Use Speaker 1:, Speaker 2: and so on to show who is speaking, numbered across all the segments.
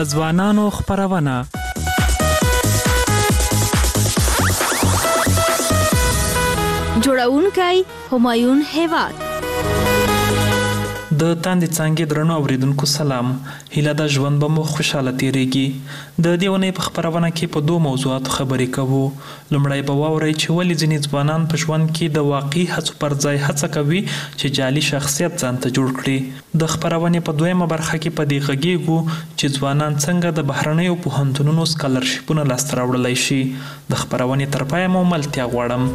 Speaker 1: ځوانانو خپرونه.
Speaker 2: جوړونکی همایون هیواد.
Speaker 1: د تاندې څانګې درنو اوریدونکو سلام. هیله ده ژوند به مو خوشحاله تیریږي. د دې اونۍ په خپرونه کې په 2 موضوعاتو خبرې کوو. لومړی به واورئ چې ولې ځینې ځوانان په ژوند کې د واقعي هڅو پر ځای هڅه کوي چې جعلي شخصیت ځان ته جوړ کړي. د خپرونې په 2مه برخه کې په دې غږیږو چې ځوانان څنګه د بهرنیو پوهنتونونو سکالرشیپونه لاسته راوړلی شي. د خپرونې تر پایه مو ملتیا غواړم.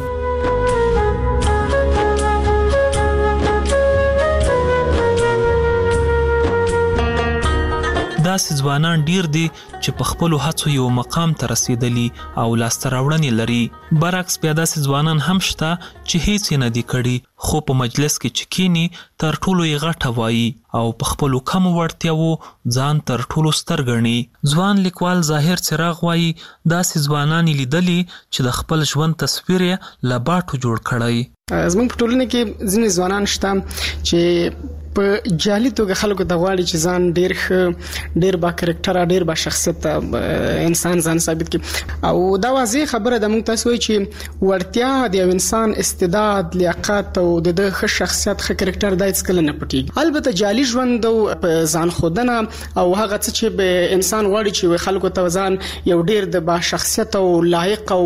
Speaker 1: داسې ځوانان ډیر دي چې په خپلو هڅو یو مقام ته رسیدلی او لاسته راوړنې لري. برعکس بیا داسې ځوانان هم شته چې هیڅ یې نه دي کړي، خو په مجلس کې چې کینی تر ټولو یې غټه وایي او په خپلو کمو وړتیاوو ځان تر ټولو ستر ګڼي. ځوان لیکوال ظاهر څراغ وایي داسې ځوانان یې لیدلي چې د خپل ژوند تصویر یې له باټو جوړ کړی.
Speaker 3: زموږ په ټولنه کې ځینې ځوانان شته چې په جعلي توګه خلکو ته غواړي چې ځان ډیر ښه، ډیر با کرکټره، ډیر با شخصیت انسان ځان ثابت کړي. او دا واضح خبره ده، موږ تاسو وایي چې ورتیا د یو انسان استعداد، لیاقت او د ښه شخصیت، ښه کرکټر د هیڅ کله نه پټیږي. البته جعلي ژوند او ځان خودنه او هغه څه چې به انسان غواړي چې خلکو ته ځان یو ډیر د با شخصیت او لایق او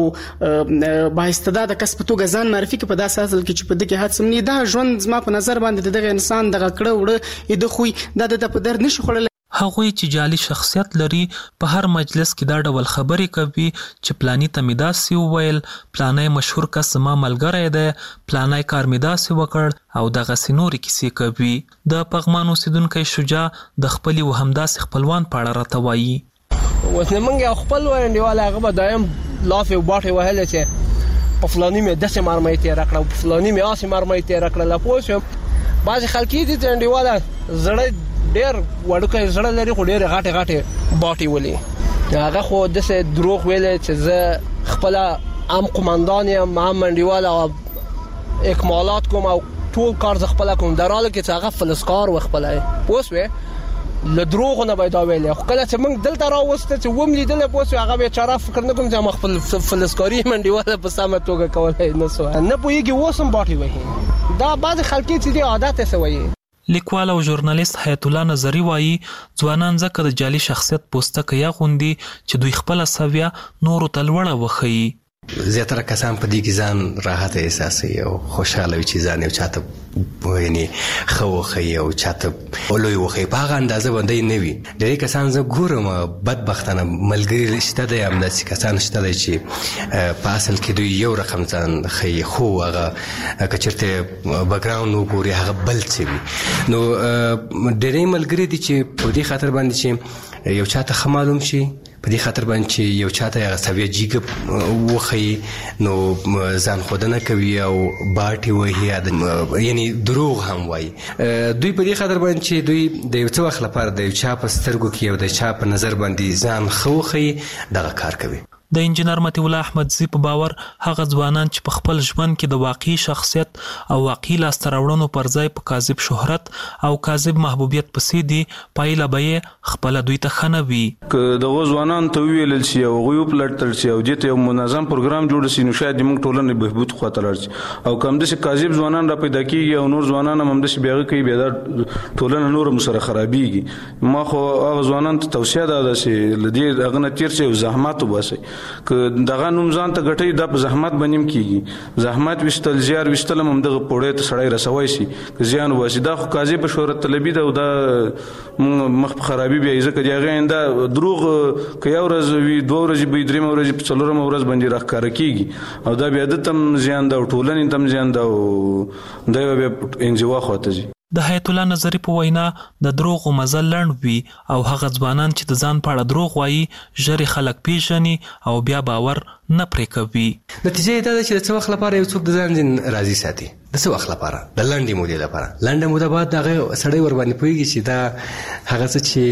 Speaker 3: با استعداد کس په توګه ځان معرفي کړي په داسې اصل کې چې په دغه حادثه نه دا ژوند زما په نظر باندې دغه انسان دغه کړه وړه د خوې د په در نشي خړل.
Speaker 1: هغوی چې جعلي شخصیت لري په هر مجلس کې دا ډول خبرې کوي چې پلانی ته مې داسې وویل، پلانی مشهور کس زما ملګری دی، پلانی کار مې داسې وکړ او دغسې نورې کیسې کوي. د پغمان اوسیدونکی شجاع د خپلې و همداسې خپلوان په اړه راته وایي.
Speaker 4: اوس نه موږ یو خپل انډیوال هغه به دایم لافې باټې وهلې چې په فلاني مې داسې مرمۍ تېره کړه، په فلاني مې هسې مرمۍ تېره کړله. پوه شوم بعضې خلک دي چې انډیواله زړه ډېر وړوکی زړه لري خو ډېرې غټې غټې باټې ولي. هغه خو داسې دروغ ویلی چې زه خپله هم قمندان یم، هم انډیواله اکمالات کوم او ټول کار زه خپله کوم، در حاله کې چې هغه فلسکار و خپله. پوه شوې له دروغو نه به دا ویلی. خو کله چې موږ دلته راوسته چې وم لیدلی، پوه شوې هغه بیچاره فکر نه کوم چې ما خپل فلسکاري انډیواله په سمه توګه کولی نه سو نه پوهېږي اوس هم باټې وهي. دا بعضې خلکې چې دي عادت یې څه وایي.
Speaker 1: لیکوال او ژورنالیست حیات الله نظري وایي ځوانان ځکه د جعلي شخصیت پوستکی اغوندي چې دوی خپله سویه نورو ته لوړه وښیي.
Speaker 5: زیاتره کسان په دې کې ځان راحت احساسوي او خوشحاله وي چې ځان یو چاته یعنې ښه وښیي او چاته لوی وښیي، په هغه اندازه باندې نه وي. ډېری کسان زه ګورم بدبختانه ملګري شته دی، همداسې کسان شته دی چې په اصل کې دوی یو رقم ځان ښیي، خو هغه که چېرته بکګراونډ وګوري هغه بل څه وي. نو ډېری ملګري دي چې په دې خاطر باندې چې یو چاته ښه معلوم شي، په دې خاطر باندې چې یو چاته هغه سویه جیګه وښیي نو ځان ښودنه کوي او باټې وهي، یعنې دروغ هم وایي. دوی په دې خاطر باندې چې دوی د یو څه وخت لپاره د یو چا په سترګو کې او د چا په نظر باندې ځان ښه وښیي دغه کار کوي.
Speaker 1: د انجینر مطیع الله احمدزي په باور هغه ځوانان چې په خپل ژوند کې د واقعي شخصیت او واقعي لاسته راوړنو پر ځای په کاذب شهرت او کاذب محبوبیت پسې دي، پایله به یې خپله دوی ته ښه نه وي.
Speaker 6: که دغه ځوانانو ته وویلل شي او هغوی وپلټل شي او دې ته یو منظم پروګرام جوړ شي، نو شاید زموږ ټولنې بهبود خواته لاړ شي. او که همداسې کاذب ځوانان را پیدا کېږي او نور ځوانان هم همداسې بیا هغه کوي، بیا دا ټولنه نور هم سره خرابېږي. ما خو هغه ځوانانو ته توصیه دا ده چې له دې هغه نه تېر شي او زحمت وباسئ. که دغه نوم ځان ته ګټئ دا په زحمت باندې هم کېږي. زحمت ویستل، زیار ویستل هم همدغه پوړۍ ته سړی رسوی شي که زیان وباسي. دا خو کاذبه شهرت طلبي ده او دا مخ په خرابي بیایي، ځکه د هغې آینده دروغ که یو ورځ وي، 2 ورځې به وي، 3 ورځې په 4مه ورځ باندې راښکاره کېږي او دا بیا ده ته هم زیان ده او ټولنې ته هم زیان ده او دا به بیا انزوا خواته ځي.
Speaker 1: د حیات الله نظري په وینا د دروغو مزل لنډ وي او هغه ځوانان چې د ځان په اړه دروغ وایي ژر خلک پیژني او بیا باور نه پرې کوي.
Speaker 5: نتیجه یې دا ده چې د څه وخت لپاره یو څوک د ځان راضي ساتي، د څه وخت لپاره، د لنډې مودې لپاره. لنډه موده بعد هغه سړی ورباندې پوهېږي چې دا هغه څه چې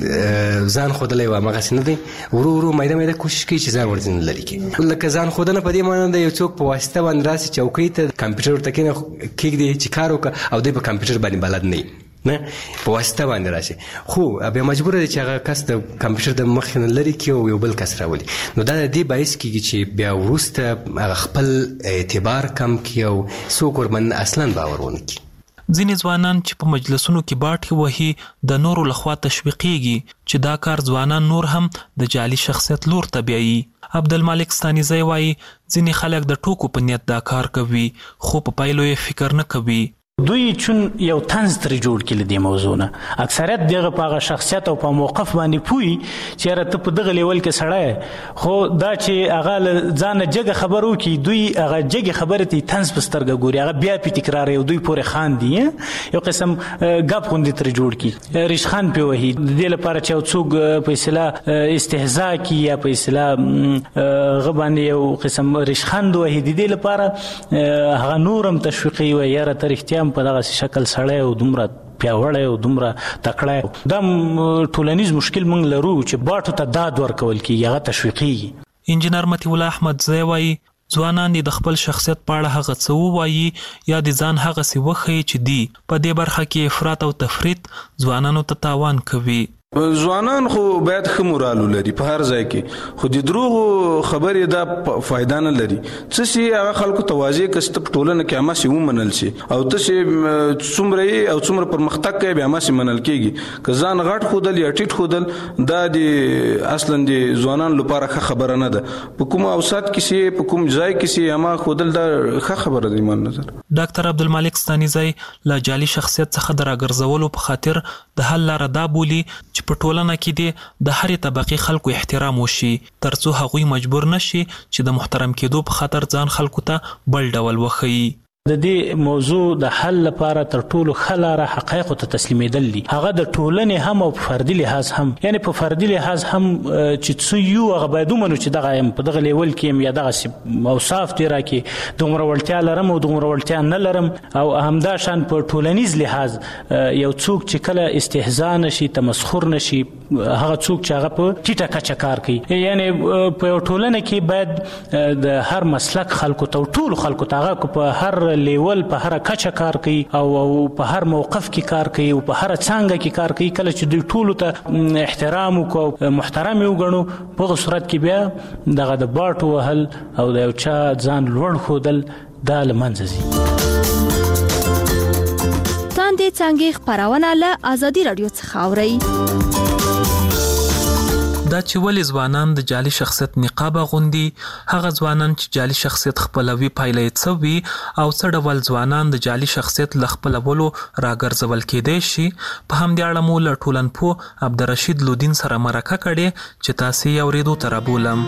Speaker 5: ځان ښودلی و همغسې نه دی، ورو ورو میده میده کوشش کوي چې ځان ورځنې لرې کړي. لکه ځان ښودنه په دې معنی ده یو څوک په واسطه باندې راسي چوکۍ ته کمپیوټر ورته کښېږدي چې کار وکړه او دی په کمپیوټر باندې بلد نه وي، نه په واسطه باندې راشي، خو بیا مجبور دی چې هغه کس د کمپیوټر د مخ نه لري کې او یو بل کس راولي. نو دا د دې باعث کېږي چې بیا وروسته هغه خپل اعتبار کم کړي او څوک ورمن اصلا باور ونه کړي.
Speaker 1: ځینې ځوانان چې په مجلسونو کې باټې وهي د نورو لخوا تشویقیږي چې دا کار ځوانان نور هم د جعلي شخصیت لور ته بیایي. عبدالمالک ستانیزی وایي ځینې خلک د ټوکو په نیت دا کار کوي خو په پایلو یې فکر نه کوي.
Speaker 7: دوی چون یو طنز ترې جوړ کړي دې موضوع نه، اکثریت دغه په هغه شخصیت او په موقف باندې پوي چې یاره ته په دغه لیول کې سړی، خو دا چې هغه له ځانه جګه خبر وکړي دوی هغه جګې خبرې ته طنز په سترګه ګوري، هغه بیا پې تکراروي او دوی پورې خاندي، یو قسم ګپ غوندې ترې جوړ کړي، ریشخند پې وهي د دې لپاره چې یو څوک په اصطلاح استهزا کړي یا په اصطلاح هغه باندې یو قسم ریشخند وهي، د دې لپاره هغه نور هم تشویقي وي یاره ته رښتیا په دغه شکل سړی او دومره پیاوړی او دومره تکړه. دا ټولنیز مشکل موږ لرو چې باټو ته داد ورکول کېږي، هغه تشویقیږي.
Speaker 1: انجینر مطیع الله احمدزی وایي ځوانان د خپل شخصیت په اړه هغه څه ووایي یا د ځان هغسې وښیي چې دی په دې برخه کې افراط او تفریط ځوانانو ته تاوان کوي.
Speaker 6: ځوانان خو باید ښه مورال ولري په هر ځای کې، خو د دروغو خبرې دا فایده نه لري. څه شي هغه خلکو ته واضح کړه چې ته په ټولنه کې هماسې ومنل شي او ته چې څومره یې او څومره پرمختګ کوې بیا هماسې منل کېږي. که ځان غټ ښودل یا ټیټ ښودل دا د اصلا د ځوانانو لپاره ښه خبره نه ده. په کوم اوسط کې سي په کوم ځای کې سي هما ښودل دا ښه خبره ده ایمان نظر.
Speaker 1: ډاکټر عبدالمالک ستانیزی له جعلي شخصیت څخه د راګرځولو په خاطر د حل لاره دا بولي چې په ټولنه کې د هرې طبقې خلکو احترام وشي ترڅو هغوی مجبور نشي چې د محترم کېدو په خاطر ځان خلکو ته بل ډول وښیي.
Speaker 7: د دې موضوع د حل لپاره تر ټولو ښه لاره حقایقو ته تسلیمېدل دي، هغه د ټولنې هم او په فردي لحاظ هم، یعنې په فردي لحاظ هم چې څه یو هغه باید ومنو چې دغه یم په دغه لیول کې یم یا دغسې اوصاف دې راکړي دومره وړتیا لرم او دومره وړتیا نه لرم، او همدا شان په ټولنیز لحاظ یو څوک چې کله استهزا نشي تمسخر نشي هغه څوک چې هغه په ټیټه کچه کار کوي، یعنې په یو ټولنه کې باید د هر مسلک خلکو ته ټولو خلکو ته هغه په هر لیول په هر کچه کار کوي او په هر موقف کې کار کوي او په هر څانګه کې کار کوي. کله چې دوی ټولو ته احترام وکړو محترم یې وګڼو په هغه صورت کې بیا دغه د باټو وهل او د یو چا ځان لوړ ښودل دا له منځه ځي.
Speaker 2: تاندې څانګې خپرونه له ازادي راډیو څخه اورئ.
Speaker 1: دا چې ولې ځوانان د جعلي شخصیت نقاب اغوندي، هغه ځوانان چې جعلي شخصیت خپلوي پایله یې څه وي او څه ډول ځوانان د جعلي شخصیت له خپلولو راګرځول کېدای شي، په همدې اړه مو له ټولنپوه عبدالرشید لودین سره مرکه کړې چې تاسې یې اورېدو ته رابولم.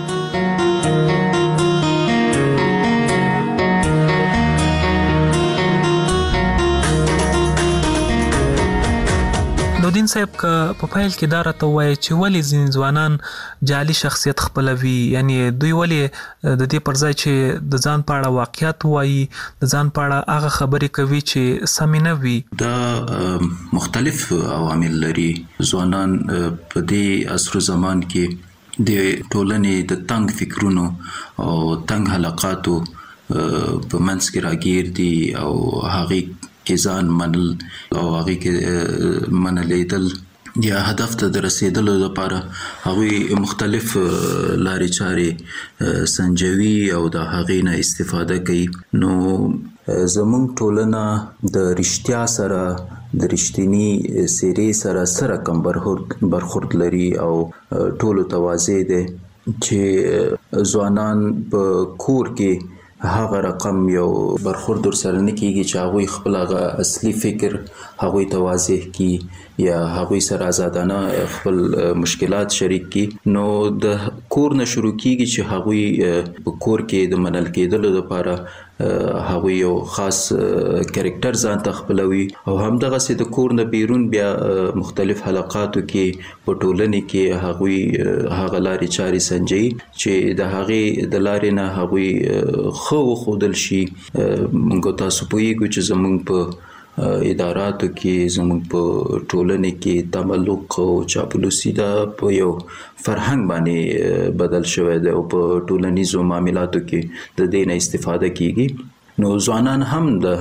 Speaker 1: لودین صاحب که په پیل کې دا راته ووایي چې ولې ځینې ځوانان جعلي شخصیت خپلوي، یعنې دوی ولې د دې پر ځای چې د ځان په اړه واقعیت وایي د ځان په اړه هغه خبرې کوي چې سمې نه وي.
Speaker 8: دا مختلف عوامل لري. ځوانان په دې عصر و زمان کې د ټولنې د تنګ فکرونو او تنګ حلقاتو په منځ کې راګیر دي او هغې کې ځان منل او هغې کې منلیدل یا هدف ته د رسیدلو لپاره هغوی مختلف لارې چارې سنجوي او د هغې نه استفاده کوي. نو زموږ ټولنه د رښتیا سره د رښتینی څېرې سره رقم برخورد لري او ټولو ته واضح دی چې ځوانان په کور کې هغه رقم یو برخورد ورسره نه کېږي چې هغوی خپل هغه اصلي فکر هغوی ته واضح کړي یا هغوی سره آزادانه خپل مشکلات شریک کړي. نو د کور نه شروع کېږي چې هغوی په کور کې د منل کېدلو لپاره هغوی یو خاص کرکټر ځان ته خپلوي او همدغسې د کور نه بیرون بیا مختلف حلقاتو کې په ټولنې کې هغوی هغه لارې چارې سنجوي چې د هغې د لارې نه هغوی ښه وښودل شي. موږ تاسو پوهیږو چې زموږ په اداراتو کې زموږ په ټولنې کې تملق او چاپلوسي دا په یو فرهنګ باندې بدل شوی دی او په ټولنیزو معاملاتو کې د دې نه استفاده کیږي. نو ځوانان هم د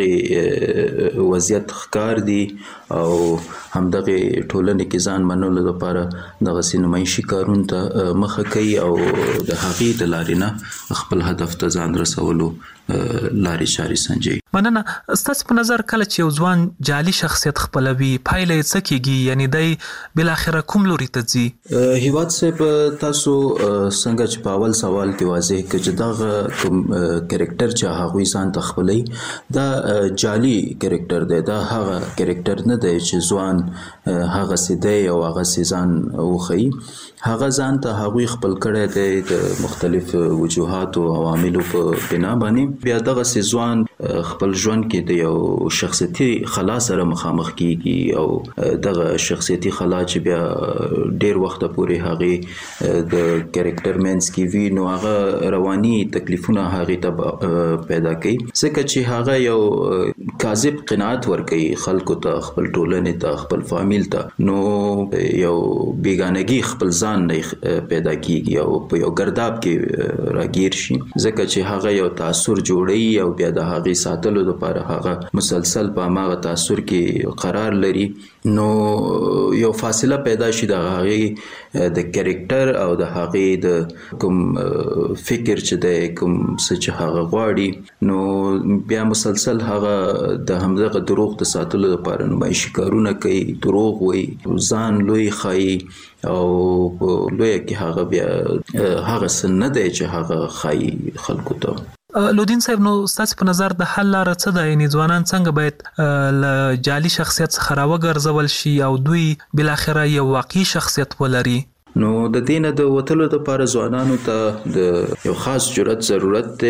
Speaker 8: همدغه وضعیت ښکار دي او همدغه ټولنې کې ځان منلو لپاره دغه سینمایشي کارونو ته مخه کوي او د هغې د لارې نه خپل هدف ته ځان رسولو لارې چارې سنجوي.
Speaker 1: مننه. ستاسو په نظر کله چې یو ځوان جعلي شخصیت خپلوي پایله یې څه کیږي؟ یعنی دی بالاخره کوم لوري ته ځي؟
Speaker 8: هیواد صاحب تاسو څنګه چې په اول سوال کې واضح کړ چې دغه کوم کریکټر چې هغوی ځان ته خپلوي دا جعلي کریکټر دی، دا هغه کریکټر نه دی چې ځوان هغه سي دی او هغه سي ځان وښيي. هغه ځان ته هغوی خپل کړی دی د مختلف وجوهاتو او عواملو په بنا باندې. بیا دغه سي ځوان خپل ژوند کې د یو شخصیتي خلا سره مخامخ کیږي او دغه شخصیتي خلا چې بیا ډیر وخت پورې هغه د کریکټر مینس کې وی نو هغه رواني تکلیفونه هغه ته پیدا کوي، ځکه چې هغه یو کاذب قناعت ورکوي خلکو ته، خپل ټولنې ته، خپل فامیل ته. نو یو بیگانگی خپل ځان نه پیدا کیږي او په یو ګرداب کې راګیر شي، ځکه چې هغه یو تاثر جوړي او بیا د هغې ساتلو لپاره هغه مسلسل په هماغه تاثر کې قرار لري. نو یو فاصله پیدا شي د هغې د کریکټر او د هغې د کوم فکر چې د کوم څه چې هغه غواړي، نو بیا مسلسل هغه د همدغه دروغ د ساتلو لپاره نمایشي کارونه کوي، دروغ وایي، ځان لوی ښایي او لویه کې هغه بیا هغه څه نه دی چې هغه ښایي خلکو ته.
Speaker 1: لودین صاحب، نو ستاسو په نظر د حل لاره څه ده؟ یعنې ځوانان څنګه باید له جعلي شخصیت څخه راوګرځول شي او دوی بالاخره یو واقعي شخصیت ولري؟
Speaker 8: نو د دې نه د وتلو لپاره ځوانانو ته د یو خاص جرأت ضرورت دی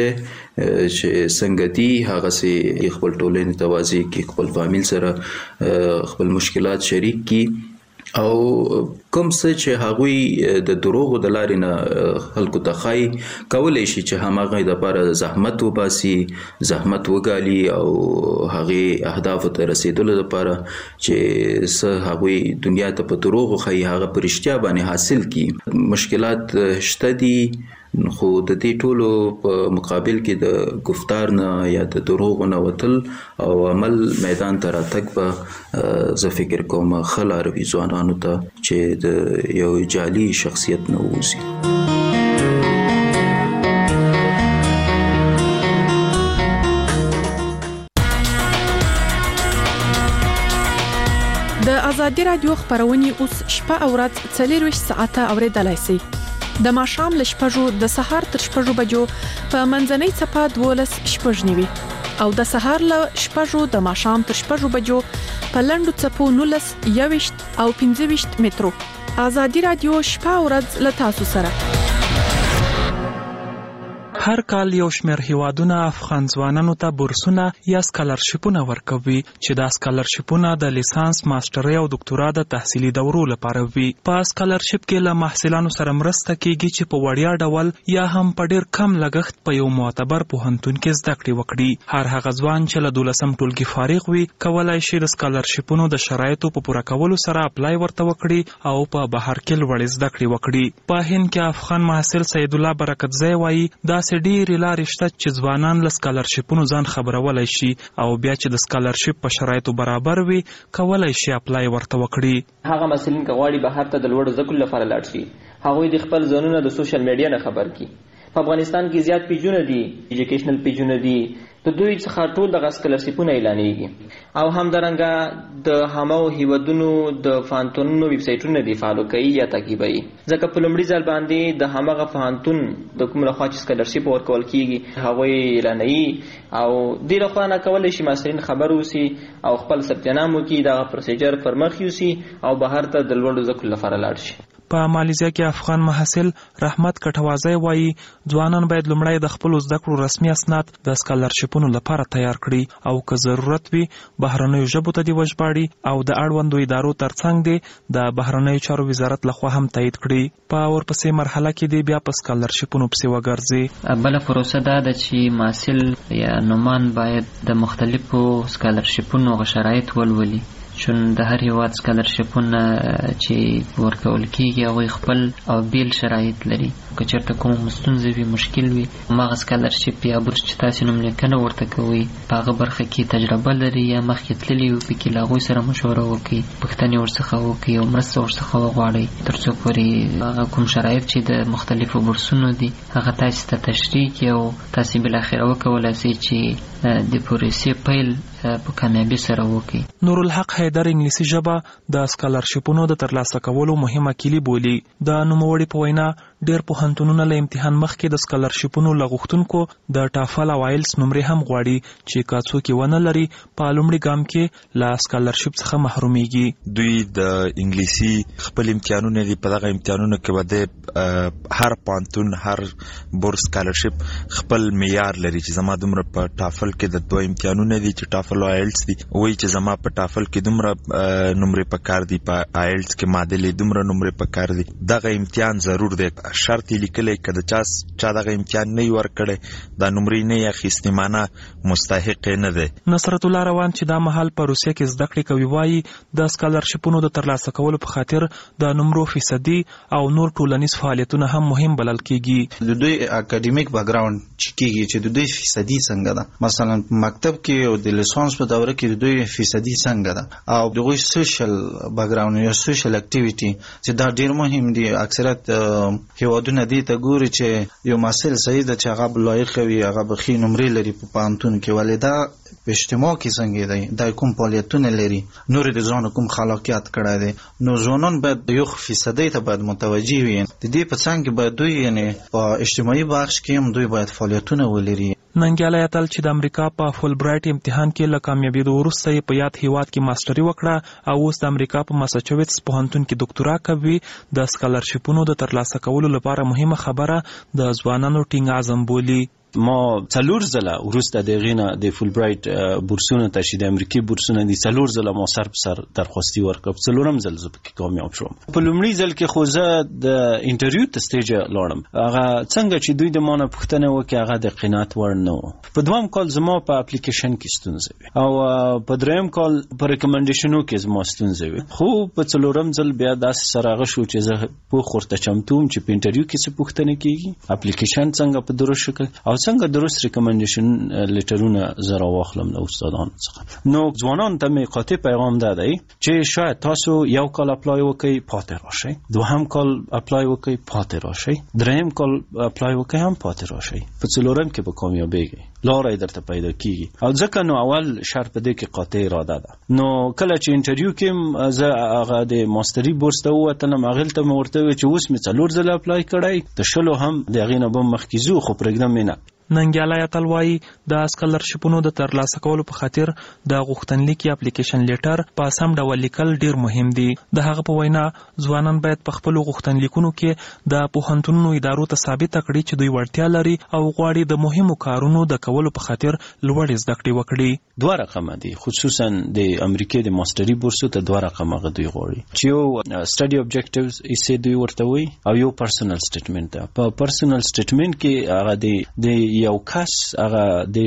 Speaker 8: چې څنګه دي هغسې خپل ټولنې ته واضح کړي، خپل فامیل سره خپل مشکلات شریک کړي او کوم څه چې هغوی د دروغو د لارې نه خلکو ته ښایي کولی شي چې هماغه دپاره زحمت وباسي، زحمت وګالي او هغې اهدافو ته رسېدلو لپاره چې څه هغوی دنیا ته په دروغو ښایي هغه په رښتیا باندې حاصل کړي. مشکلات شته دي، خو د دې ټولو په مقابل کې د گفتار نه یا د دروغو نه وتل او عمل میدان ته راتګ به زه فکر کوم ښه لاره وي ځوانانو ته چې د یو جعلي شخصیت نه ووځي.
Speaker 9: د ازادي رادیو خبرونه اوس شپه او ورځ 24 ساعته اوریدلای شئ. د ماښام له 6 د سهار تر 6 بجو په منځنۍ څپه 12 شپږ نیوي او د سهار له 6 د ماښام تر 6 بجو په لنډو څپو 19 21 او 25 مترو. ازادي رادیو شپه او ورځ له تاسو سره.
Speaker 1: هر کال یو شمېر هیوادونه افغان ځوانانو ته بورسونه یا سکالرشیپونه ورکوي چې دا سکالرشیپونه د لیسانس، ماسترۍ او دکتورا د تحصیلي دورو لپاره وي. په سکالرشیپ کې له محصلانو سره مرسته کیږي چې په وړیا ډول یا هم په ډیر کم لګښت په یو معتبر پوهنتون کې زده کړې وکړي. هر هغه ځوان چې له 12م ټولګي فارغ وي کولای شي د سکالرشیپونو د شرایطو په پوره کولو سره اپلای ورته وکړي او په بهر کې لوړې زده کړې وکړي. په هند کې افغان محصل سید الله برکتزی وایي داسې ډېرې لارې شته چې ځوانان له سکالرشیپونو ځان خبرولای شي او بیا چې د سکالرشیپ په شرایطو برابر وي کولای شي اپلای ورته وکړي.
Speaker 10: هغه محصلین که غواړي بهر ته د لوړو زده کړو لپاره لاړ شي هغوی د خپل ځانونه د سوشل میډیا نه خبر کړي. په افغانستان کې زیات پیجونه دي، ایجوکیشنل پیجونه دي، د دوی څخه ټول دغه سکالرشیپونه اعلانېږي او همدارنګه د هماغو هیوادونو د پوهنتونونو ویب سایټونه دي فالو کوي یا تعقیبوي، ځکه په لومړي ځل باندې د هماغه پوهنتون د کوم لخوا چې سکالرشیپ ورکول کیږي هغوی اعلانوي او دې لخوا نه کولی شي محصلین خبر اوسي او خپل ثبت نام وکړي، دغه پروسیجر پر مخ یوسي او بهر ته د لوړو زده کړو لپاره لاړ شي.
Speaker 1: په مالیزیا کې افغان محصل رحمت کټوازی وایي ځوانان باید لومړی د خپلو زده کړو رسمي اسناد د سکالرشیپونو لپاره تیار کړي او که ضرورت وي بهرنیو ژبو ته دې وژباړي او د اړوندو ادارو ترڅنګ دې د بهرنیو چارو وزارت لخوا هم تایید کړي. په ورپسې مرحله کې دې بیا په سکالرشیپونو پسې وګرځي.
Speaker 11: بله پروسه دا ده چې محصل یا نومان باید د مختلفو سکالرشیپونو شرایط ولولي چون د هر هیواد سکالرشپونه چې ورکول کیږي هغوی خپل او بیل شرایط لري. که چېرته کومه ستونزه وي، مشکل وي، هماغه سکالرشپ یا بورس چې تاسې نوملیکنه ورته کوئ په هغه برخه کې تجربه لري یا مخکې تللي وي، پکې له هغوی سره مشوره وکړئ، پوښتنې ورڅخه وکړئ او مرسته ورڅخه وغواړئ تر څو پورې هغه کوم شرایط چې د مختلفو بورسونو دي هغه تاسې ته تشریح کړي او تاسې بالاخره وکولی سئ چې د پروسې پیل په کامیابی سره وکړي.
Speaker 1: نورالحق حیدر انګلیسي ژبه د سکالرشپونو د ترلاسه کولو مهمه کلي بولي. د نوموړي په وینا ډېر پوهنتونونه له امتحان مخکې د سکالرشپونو له غوښتونکو د ټافل او آیلس نمرې هم غواړي چې که څوک یې ونه لري په لومړي ګام کې له سکالرشپ څخه محرومیږي.
Speaker 12: دوی د انګلیسي خپل امتحانونه دي، په دغه امتحانونو کې به د هر پوهنتون هر بورس سکالرشپ خپل معیار لري چې زما دومره په ټافل کې د دوه امتحانونه دي چې ټافل او آیلس دي، وایي چې زما په ټافل کې دومره نمرې پکار دي، په آیلس کې معادلې دومره نمرې پکار دي. دغه امتحان ضرور دی، شرط یې لیکلی که د چا دغه امتحان نه یې ورکړی دا نمرې نه یې اخیستې معنی مستحق یې نه دی.
Speaker 1: نصرت الله روان چې دا مهال په روسیه کې زده کړې کوي وایي د سکالرشپونو د ترلاسه کولو په خاطر د نمرو فیصدي او نور ټولنیز فعالیتونه هم مهم بلل کیږي.
Speaker 13: د دوی اکاډمیک بیکګراوند چې کیږي چې د دوی فیصدي څنګه ده، مثلا مکتب کې او د لیسانس په دوره کې د دوی فیصدي څنګه ده، او دغه سوشل بیکګراوند یا سوشل اکټیویټي چې دا ډیر مهم دي. اکثریت هیوادونه دې ته ګوري چې یو محصل صحیح ده چې هغه لایق وي، هغه به ښې نمرې لري په پوهنتون کې، ولې دا په اجتماع کې څنګه دی، دا کوم فعالیتونه لري، نور د ځان کوم خلاقیت کړی دی. نو ځوانان باید یو فیصدي ته باید متوجه وي. د دې په څنګ کې باید دوی یعنی په اجتماعي بخش کې هم دوی باید فعالیتونه ولري.
Speaker 1: ننګیالی اتل چې د امریکا په فول برایټ امتحان کې له کامیابېدو وروسته یې په یاد هیواد کې ماسټري وکړه او اوس د امریکا په ماساچوټس پوهنتون کې ډاکټورا کوي. د سکالرشپونو د ترلاسه کولو لپاره مهمه خبره د ځوانانو ټینګ عزم بولي.
Speaker 14: ما 4 ځله وروسته د غینه د فول برایټ بورسونه ته چې د امریکای بورسونه دي 4 ځله ما سر په سر درخواستي ورکړم، 4م ځل زه پکې کامیاب شوم. په لومړي ځل کې خو زه د انټرویو ته سټیج لاړم، هغه څنګه چې دوی د مانه پوښتنه وکړه هغه د قناعت وړ نه و. په دویم کال زما په اپلیکیشن کې ستونزه وي او په دریم کال په ریکمنډیشنو کې زما ستونزه وي، خو په 4م ځل بیا داسې سره شو چې زه په خورته چمتوم چې په انټرویو کې څه پوښتنه کیږي، اپلیکیشن څنګه په درست شکل او څنګه درست ریکمنډیشن لیټرونه زرا واخلم له استادانو څخه. نو ځوانان ته مې قاطع پیغام دی چې شاید تاسو یو کال اپلای وکړئ پاتې راشئ، دوهم کال اپلای وکړئ پاتې راشئ، دریم کال اپلای وکړئ هم پاتې راشئ، په 4م کې به کامیابیږئ، لارې درته پیدا کیږي. او ځکه نو اول شرط په دې کې قاطع اراده ده. نو کله چې انټرویو کې زه هغه د ماستري بورس ته ووتلم، هغه ته مې ورته وویل چې اوس مې 4 ځله اپلای کړی، د 20 هم د هغې نه به مخکې ځو خو پرېږدم یې نه.
Speaker 1: ننګیالی اتل وایي د سکالرشپونو د ترلاسه کولو په خاطر د غوښتنلیک یا اپلیکیشن لیټر په سم ډول لیکل ډیر مهم دي. د هغه په وینا ځوانان باید په خپلو غوښتنلیکونو کې د پوهنتونونو ادارو ته ثابته کړي چې دوی وړتیا لري او غواړي د مهمو کارونو د کولو په خاطر لوړې زده کړې وکړي.
Speaker 14: 2 رقمه دي، خصوصا د امریکای د ماستري بورسو ته 2 رقمه دوی غواړي چې یو سټډي اوبجیکټیوز یې دوی ورته وي او یو پرسنل سټیټمنټ ده. په پرسنل سټیټمنټ کې هغه د یو کس هغه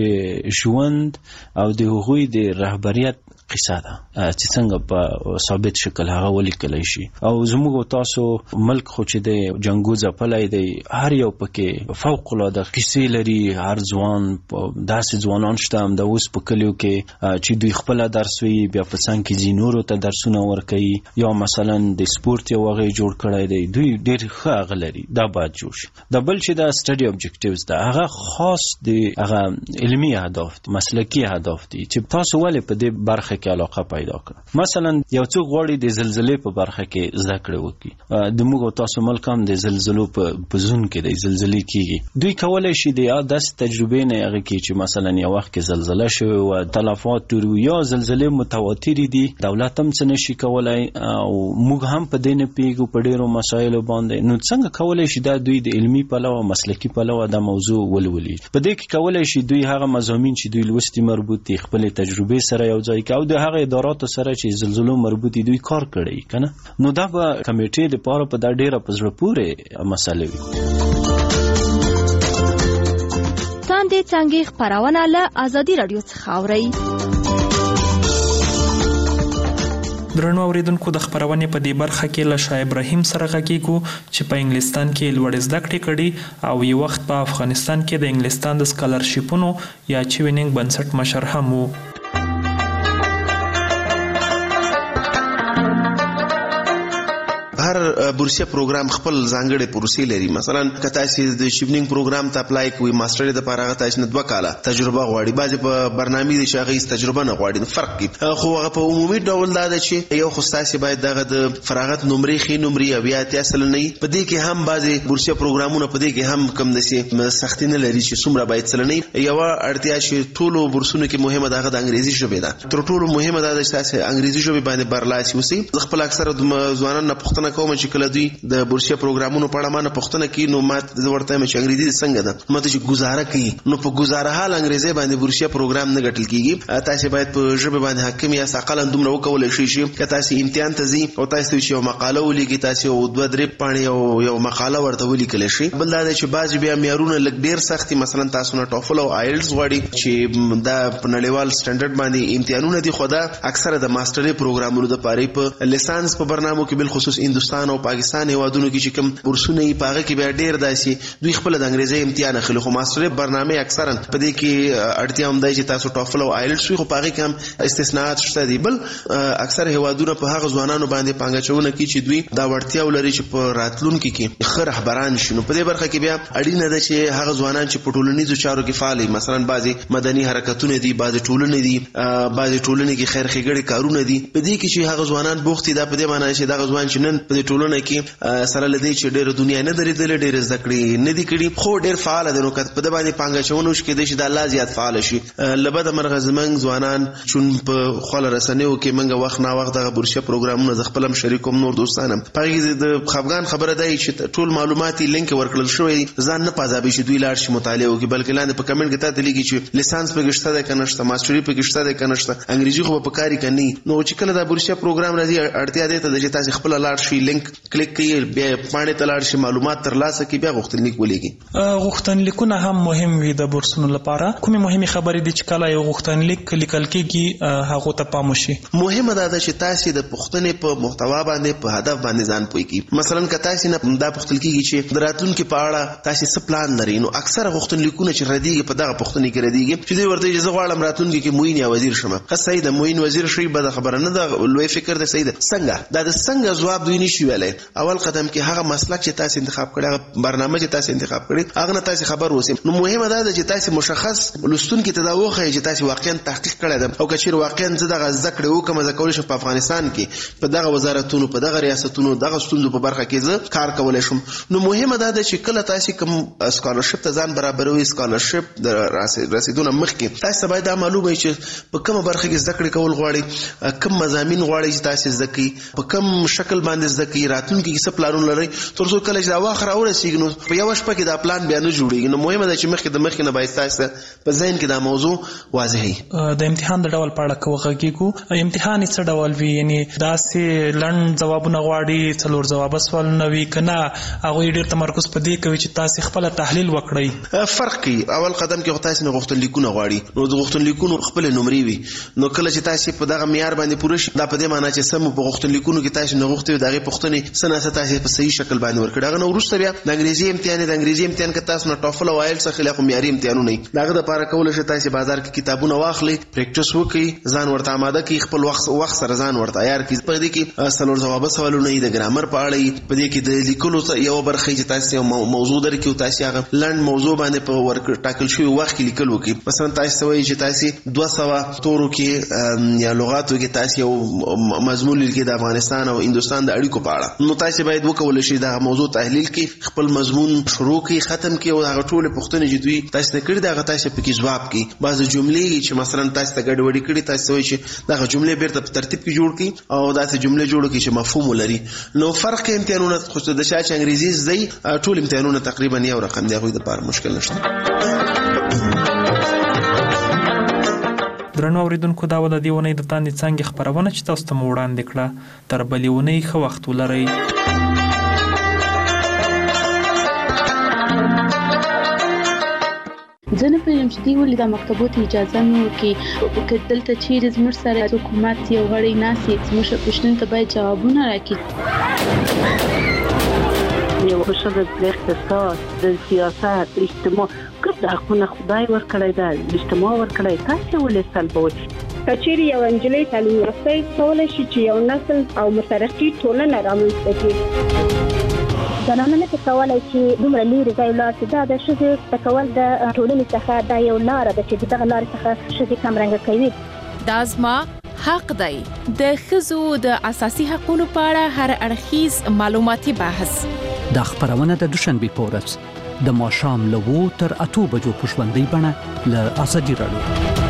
Speaker 14: د ژوند او د هغوی د رهبریت قصه ده چې څنګه په ثابت شکل هغه ولیکلی شي. او زموږ تاسو ملک خو چې د جنګو ځپلی دی، هر یو پکې فوق العاده قصې لري. هر ځوان داسې ځوانان شته هم د اوس په کلیو کې چې دوی خپله درس وي، بیا په څنګ کې ځي نورو ته درسونه ورکوي، یا مثلا د سپورت یو هغه جوړ کړی دی، دوی ډېر ښه هغه لري، دا باید جوړ شي. د بل چې دا سټډي اوبجیکټیوز ده هغه خاص د هغه علمي اهداف دي، مسلکي اهداف دي چې تاسو ولې په دې برخه کې علاقه پیدا کړه. مثلا یو څوک غواړي د زلزلې په برخه کې زده کړه وکړي، د موږ تاسو ملک هم د زلزلو په زون کې د زلزلې کیږي، دوی کولای شي د داسې تجربې نه هغه کې چې مثلا یو وخت کې زلزله شوه او تلفات ډېر یا زلزلې متواتر دي، دولت هم څه نشي کولای او موږ هم په دې نه پیږو په ډېرو مسایلو باندې. نو څنګه کولای شي دا دوی د علمي پلوه مسلکي پلوه دا موضوع ولولي. په دې کې کولای شي دوی هغه مضامین چې دوی لوستي مربوط دي خپل تجربې سره یو ځای کوي او د هغه اداراتو سره چې زلزلو مربوط دي دوی کار کړی کنه. نو دا به کمیټې د پاره په دا ډیره په زړه پورې مسله وي.
Speaker 2: تاندې څنګه خبرونه له ازادي رادیو څخه اوري.
Speaker 1: درنو اوریدونکو د خبرونې په دې برخه کې له شاه ابراهیم سره غږیږو چې په انګلستان کې لوړې زده کړې کړي او یو وخت په افغانستان کې د انګلستان د سکالرشیپونو یا چوینینګ بنسټ مشر هم وو.
Speaker 15: هر بورسیه پروګرام خپل ځانګړي پروسې لري. مثلا که تاسو د شیفنینګ پروګرام ته اپلای کوئ ماستر د لپاره تاسو نه 2 کاله تجربه غواړي، بعضې په برنامې د شاغې تجربه نه غواړي، فرق کوي. خو هغه په عمومي ډول دا ده چې یو خو تاسو باید دغه د فراغت نمرې خې نمرې او یا تاسو نه په دې کې هم بعضې بورسیه پروګرامونه په دې کې هم کم دسي سختي نه لري چې څومره باید سلنې. یو اړتیا چې ټولو بورسونو کې مهمه ده د انګریزي ژبې ده. تر ټولو مهمه ده چې تاسو انګریزي ژبې باندې برلاسي اوسئ. خپل اکثره ځوانان نه پوښتنه کوم چې کله دوی د بورسیه پروګرامونو په اړه ما پوښتنه کوي نو ما ورته چې انګریزي څنګه ده، ما ته چې گزاره کوي نو په گزاره حال انګریزي باندې بورسیه پروګرام نه ګټل کیږي. تاسو باید په ژبه باندې حاکم یا ساقل اندومره وکولای شئ چې تاسو امتحان ته ځئ او تاسو چې یو مقاله ولیکئ، تاسو 2-3 پاڼې یو مقاله ورته ولیکلی شئ. بل دا چې بعضې بیا معیارونه لږ ډېر سخت دي، مثلا تاسو نه ټوفل او آیلټس غواړي چې دا په نړیوال سټنډرډ باندې امتحانونه دي، خو دا اکثره د ماسترۍ پروګرامونو دپاره په لیسانس په برنامو کې بالخصوص هندوستان او پاکستان هیوادونو کې چې کوم بورسونه یې په هغه کې بیا ډېر داسې دوی خپله د انګریزۍ امتحان اخلي. خو ماسترۍ برنامې اکثرا په دې کې اړتیا هم دی چې تاسو ټوفل او آیلټس وي، خو په هغې کې هم استثناءات شته دي. بل اکثر هیوادونه په هغه ځوانانو باندې پانګه کوي چې دوی دا وړتیا ولري چې په راتلونکي کې ښه رهبران شي. نو په دې برخه کې بیا اړینه ده چې هغه ځوانان چې په ټولنیزو چارو کې فعال وي، مثلا بعضې مدني حرکتونه دي، بعضې ټولنې دي، بعضې ټولنې کې خیر ښېګړې کارونه دي. په دې کې چې هغه ځوانان بوخت دي، دا په دې معنی چې دغه ځوان چې نن په دې ټولنه کې سره له دې چې ډېره دنیا نه ده لیدلې، ډېرې زده کړې نه دي کړي، خو ډېر فعاله دی. نو که په ده باندې پانګه اچونه وشي کېدای شي دا لا زیات فعاله شي. له بده مرغه زموږ ځوانان چون په خپله رسنیو کې موږ وخت ناوخت دغه بورسیه پروګرامونه زه خپل هم شریک کوم، نور دوستان هم په هغې کې د خفګان خبره دا چې ټول معلومات یې لینک ورکړل شوی، ځان نه پازابي چې دوی لاړ شي مطالعه وکړي، بلکې لاندې په کمنټ کې تا ته لیکي چې لیسانس پکې شته دی که نشته، ماسټري پکې شته دی که نشته، انګریزي خو به په کار یې که نه. نو چې کله دا بورسیه پروګرام راځي اړتیا دې ته ده چې تاسې خپله لاړ شئ، لینک کلیک کړئ، بیا پاڼې ته لاړ شئ، معلومات ترلاسه کړئ، بیا غوښتنلیک ولیکئ.
Speaker 1: غوښتنلیکونه هم مهم وي د بورسونو لپاره. کومې مهمې خبرې دي چې کله یو غوښتنلیک لیکل کېږي هغو ته پام وشي؟
Speaker 15: مهمه دا ده چې تاسې د پوښتنې په محتوا باندې په هدف باندې ځان پوه کړئ. مثلا که تاسې نه دا پوښتل کېږي چې د راتلونکي په اړه تاسې څه پلان لرئ، نو اکثره غوښتنلیکونه چې ردېږي په دغه پوښتنې کې ردېږي چې دوی ورته وایي چې زه غواړم راتلونکي کې معین یا وزیر شم. ښه صحیح ده، معین وزیر شئ، بده خبره نه ده، لوی فکر ده، صحیح ده. څنګه دا د څنګه ځواب دوی نشي ویلی. اول قدم کې هغه مسلک چې تاسې انتخاب کړی، هغه برنامه چې تاسې انتخاب کړی، هغه نه تاسې خبر اوسئ. نو مهمه دا ده چې تاسې مشخص لوستونکي ته دا وښایئ چې تاسې واقعا تحقیق کړی ده، او که چېرې واقعا زه دغه زده کړې وکړم، زه کولی شم په افغانستان کې په دغه وزارتونو، په دغه ریاستونو، دغه ستونزو په برخه کې زه کار کولی شم. نو مهمه دا ده چې کله تاسې کوم سکالرشپ ته ځان برابروئ، سکالرشپ د رسېدو نه مخکې تاسې ته باید دا معلومه وي چې په کومه برخه کې زده کړې کول غواړئ، کوم مضامین غواړئ چې تاسې زده کړئ، په کوم شکل باندې زده کړئ، راتلونکي کې څه پلانونه لرئ، تر څو کله چې دا وخت راورسېږي نو په یوه شپه کې دا پلان بیا نه جوړېږي. نو مهمه ده چې مخکې د مخکې نه باید تاسو په ذهن کې دا موضوع واضح وي.
Speaker 1: د امتحان د ډول په اړه که وغږېږو، امتحان یې څه ډول وي؟ یعنې داسې لنډ ځوابونه غواړي، 4 ځوابه سوالونه وي، که نه هغوی ډېر تمرکز په دې کوي چې تاسې خپله تحلیل وکړئ؟
Speaker 15: فرق کوي. اول قدم کې خو تاسې نه غوښتنلیکونه غواړي، نو د غوښتنلیکونو خپلې نمرې وي. نو کله چې تاسې په دغه معیار باندې پوره شي، دا په دې معنی چې څه مو په غوښتنلیکونو کې تاسې نه غوښتي وي، د هغې پوښتنې څه نه څه تاسې په صحیح شکل باندې ورکړي. هغه نه وروسته بیا د انګریزي امتحان، د انګریزي امتحان که تاسو نه ټوفل او آیلټس اخلئ، خو معیاري امتحانونه دي، د هغه دپاره کولی شئ تاسې بازار کې کتابونه واخلئ، پریکټس وکړئ، ځان ورته اماده کړئ، خپل وخت سره ځان ورته عیار کړئ. په دې کې 4 ځوابه سوالونه دي، د ګرامر په اړه، په دې کې د لیکلو یوه برخه چې تاسې یو موضوع درکړي او تاسې هغه لنډ موضوع باندې په ټاکل شوي وخت کې لیکل وکړئ. مثلا تاسې ته وایي چې تاسې 200 تورو کې یا لغاتو کې تاسې یو مضمون لیکئ د افغانستان او هندوستان د اړیکو په اړه، نو تاسې باید وکولی شئ دغه موضوع تحلیل کړئ، خپل مضمون شروع کړئ، ختم کړئ، او هغه ټولې پوښتنې چې دوی تاسې ته کړي دي هغه تاسې پکې ځواب کړئ. بعضې جملې چې مثلا تاسې ته ګډوډي کړي، تاسې ته وایي چې دغه جملې بیرته په ترتیب کې جوړ کړئ او داسې جملې جوړ کړئ چې مفهوم ولري. نو فرق کې امتحانونه، خو د چا چې انګریزي زده وي، ټول امتحانونه تقریبا یو رقم دي، هغوی دپاره مشکل نشته.
Speaker 1: درنو اوریدونکو، دا و د دې اونۍ د تاندې څانګې خپرونه چې تاسو ته مو وړاندې کړه. تر بلې اونۍ ښه وخت ولرئ.
Speaker 16: زه نه پوهیږم چې دوی ولې د مکتبو ته اجازه نه ورکوي که دلته چیرې زموږ سره حکومت یو غړی ناست وي زموږ پوښتنو ته باید جوابونه راکړي.
Speaker 17: یو ښه د اقتصاد د سیاست اجتماع کوم د حقونه خدای ورکړی ده اجتماع ورکړی تاسې ولې سلبوئ؟
Speaker 18: کچېرې یو نجلۍ تعلیم یافته کولی شي چې یو نسل او مترقي ټولنه رامنځته کړي.
Speaker 19: زنانه نه کولی چې دومره لرې ځای ولاړ شي. دا د ښځې زده کول د ټولنې څخه دا یو لاره ده چې دغه لارې څخه ښځې کمرنګه کوي.
Speaker 9: دا زما حق دی. د ښځو د اساسي حقوقو په اړه هر اړخیز معلوماتي بحث.
Speaker 20: دا خبرونه د دوشنبه په ورځ د ماښام له 2 تر 8 بجو په ژوندۍ بڼه له ازادي راډیو.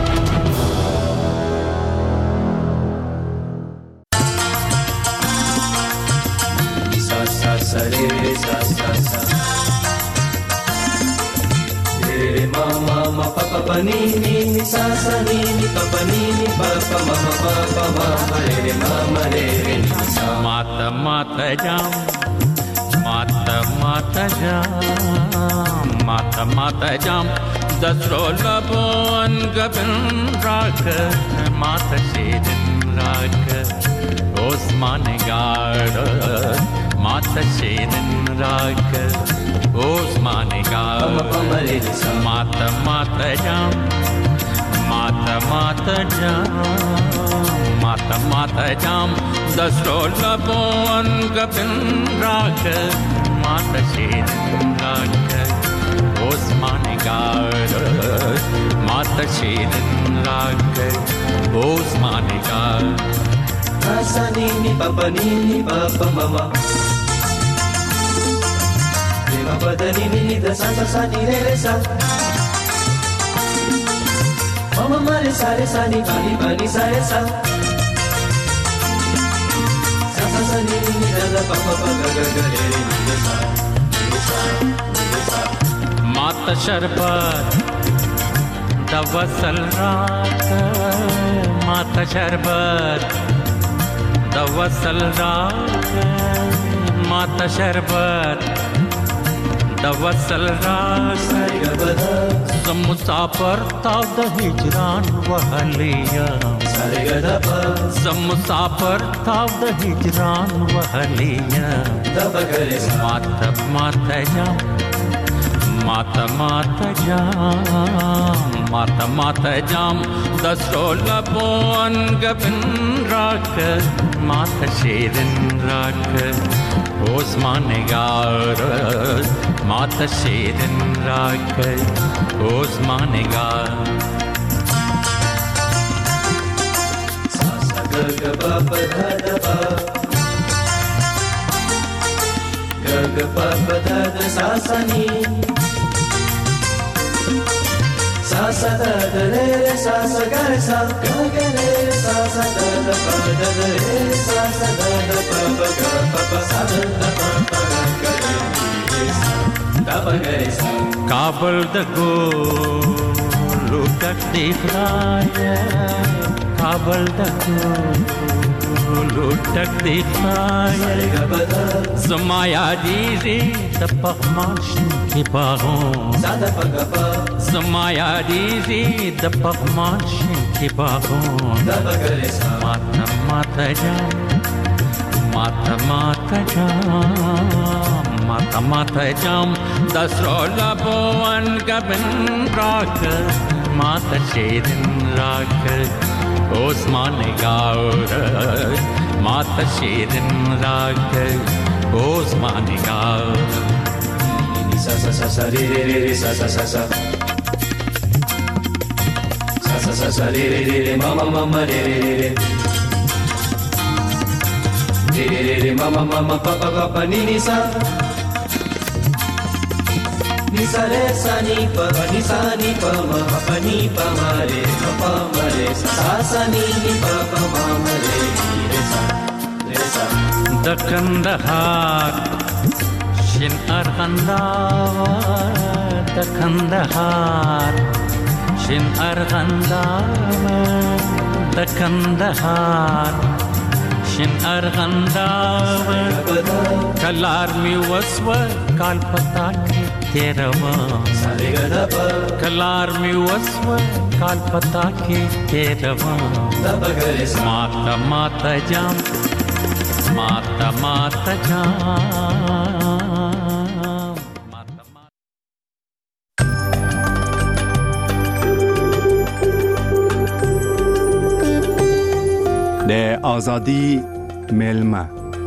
Speaker 21: Mata jam dasro labon gabin rak mata shedin rak Osman gard mata shedin rak Osman gard mata jam mata jam dasro labon gabin rak mata shedin rak Osman gard mata shedin rak Osman gard Asani ni papa mama Prema padani ni da sa sa ni re sa Mama mare sare sa ni pani sa re sa Sa sa ni da papa ga ga re ni sa Mata sharbat da wasal raat Mata sharbat da wasal raat Mata sharbat da wasal raat Zam musafir tav da hijran wahliya Zam musafir tav da hijran wahliya Mata jam Mata jam dasro labon gabin rak mata shedin rak Osman gard mata shedin rak Osman gard sa sa ga ga pa pa da da pa ga ga pa pa da da sa sa ni Sa sa da da re re sa sa ga re sa ga ga re sa sa da da pa da re sa sa da da pa pa ga pa pa sa da da pa pa ga re sa da pa ga re sa Kabul da go lutak dikhaya Kabul da go lutak dikhaya Zamaya dizi da pakhmash ki bagon Sada pa ga pa Zamaya dizi da pakhmash ki bagon Da pa ga re sa Mata jam Mata jam dasro labon gabin rak Mata shedin rak Osman gard Mata shedin rak Osman gard Sa sa sa sa re re re sa sa sa sa Sa sa sa sa re re re mama re re re Re re re mama papa ni sa Ni sa re sa ni pa ma pa ni pa ma re sa sa ni pa ma re re sa Da Kandahar Shin Arghandawar Da Kandahar Shin Arghandawar Da Kandahar Shin Arghandawar Kalar mi waswa kal pata
Speaker 3: کې روان کلار می وسو کال پتا کې روان ماتا جام ماتا جام
Speaker 22: د آزادی میلمه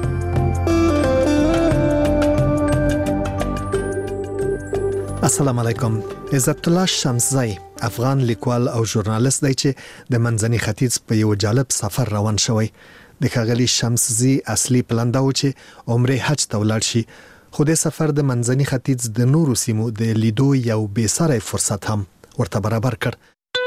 Speaker 23: السلام علیکم. عزت الله شمسزی افغان لیکوال او ژورنالیست دی چې د منځني ختیځ په یو جالب سفر روان شوی. د ښاغلي شمسزی اصلي پلان دا و چې عمره حج ته ولاړ شي، خو د سفر د منځني ختیځ د نورو سیمو د لیدو یو بېساری فرصت هم ورته برابر کړ.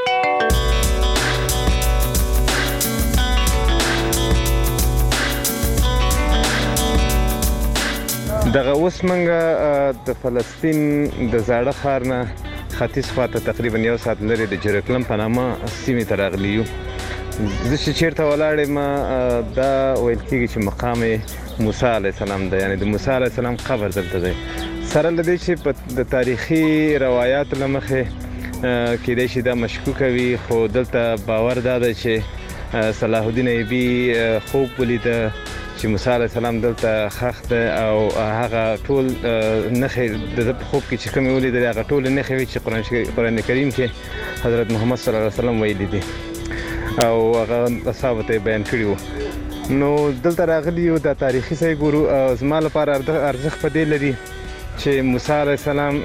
Speaker 24: دغه اوس منګه د فلسطین د زاړه ښار نه ختیځ خواته تقریبا یو ساعت لري د جرکلم په نامه سیمې ته راغلي یو. زه چې چیرته ولاړ یم دا ویل کېږي چې مقام موسی علیه السلام ده، یعنې د موسی علیه السلام قبر دلته دی. سره له دې چې د تاریخي روایاتو له مخې کېدای شي دا مشکوکه وي، خو دلته باور دا ده چې صلاح الدین ایوبي خوب ولیده چې موسی علیه السلام دلته ښخ ده او هغه ټول نښې د په خوب کې چې کومې ولیدلې هغه ټولې نښې وې چې قرآن کریم کې حضرت محمد صلی الله علیه وسلم ویلي دي او هغه اصحابو ته یې بیان کړي وو. نو دلته راغلي یو دا تاریخي ځای ګورو. زما لپاره ارزښت په دې لري چې موسی علیه السلام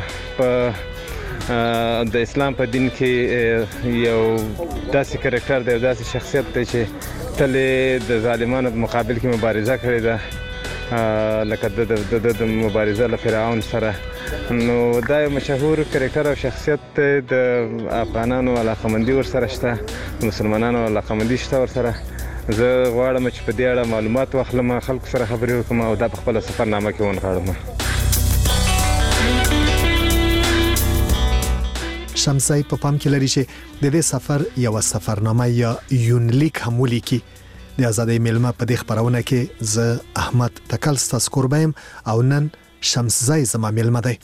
Speaker 24: په د اسلام په دین کې یو داسې کرکټر دی، یو داسې شخصیت دی چې تل د ظالمانو په مقابل کې مبارزه کړې ده، لکه د مبارزه له فرعون سره. نو دا یو مشهور کرکټر او شخصیت د افغانانو علاقمندي ورسره شته، د مسلمانانو علاقمندي شته ورسره. زه غواړم چې په دې اړه معلومات واخلم، خلکو سره خبرې وکړم او دا په خپله سفرنامه کې ونغاړم.
Speaker 23: شمسزی په پام کې لري چې د دې سفر یو سفرنامه یا یونلیک هم ولیکي. د آزادۍ میلمه په دې خبرونه کې زه احمد تکل ستاسو کوربه یم او نن شمسزی زما میلمه دی.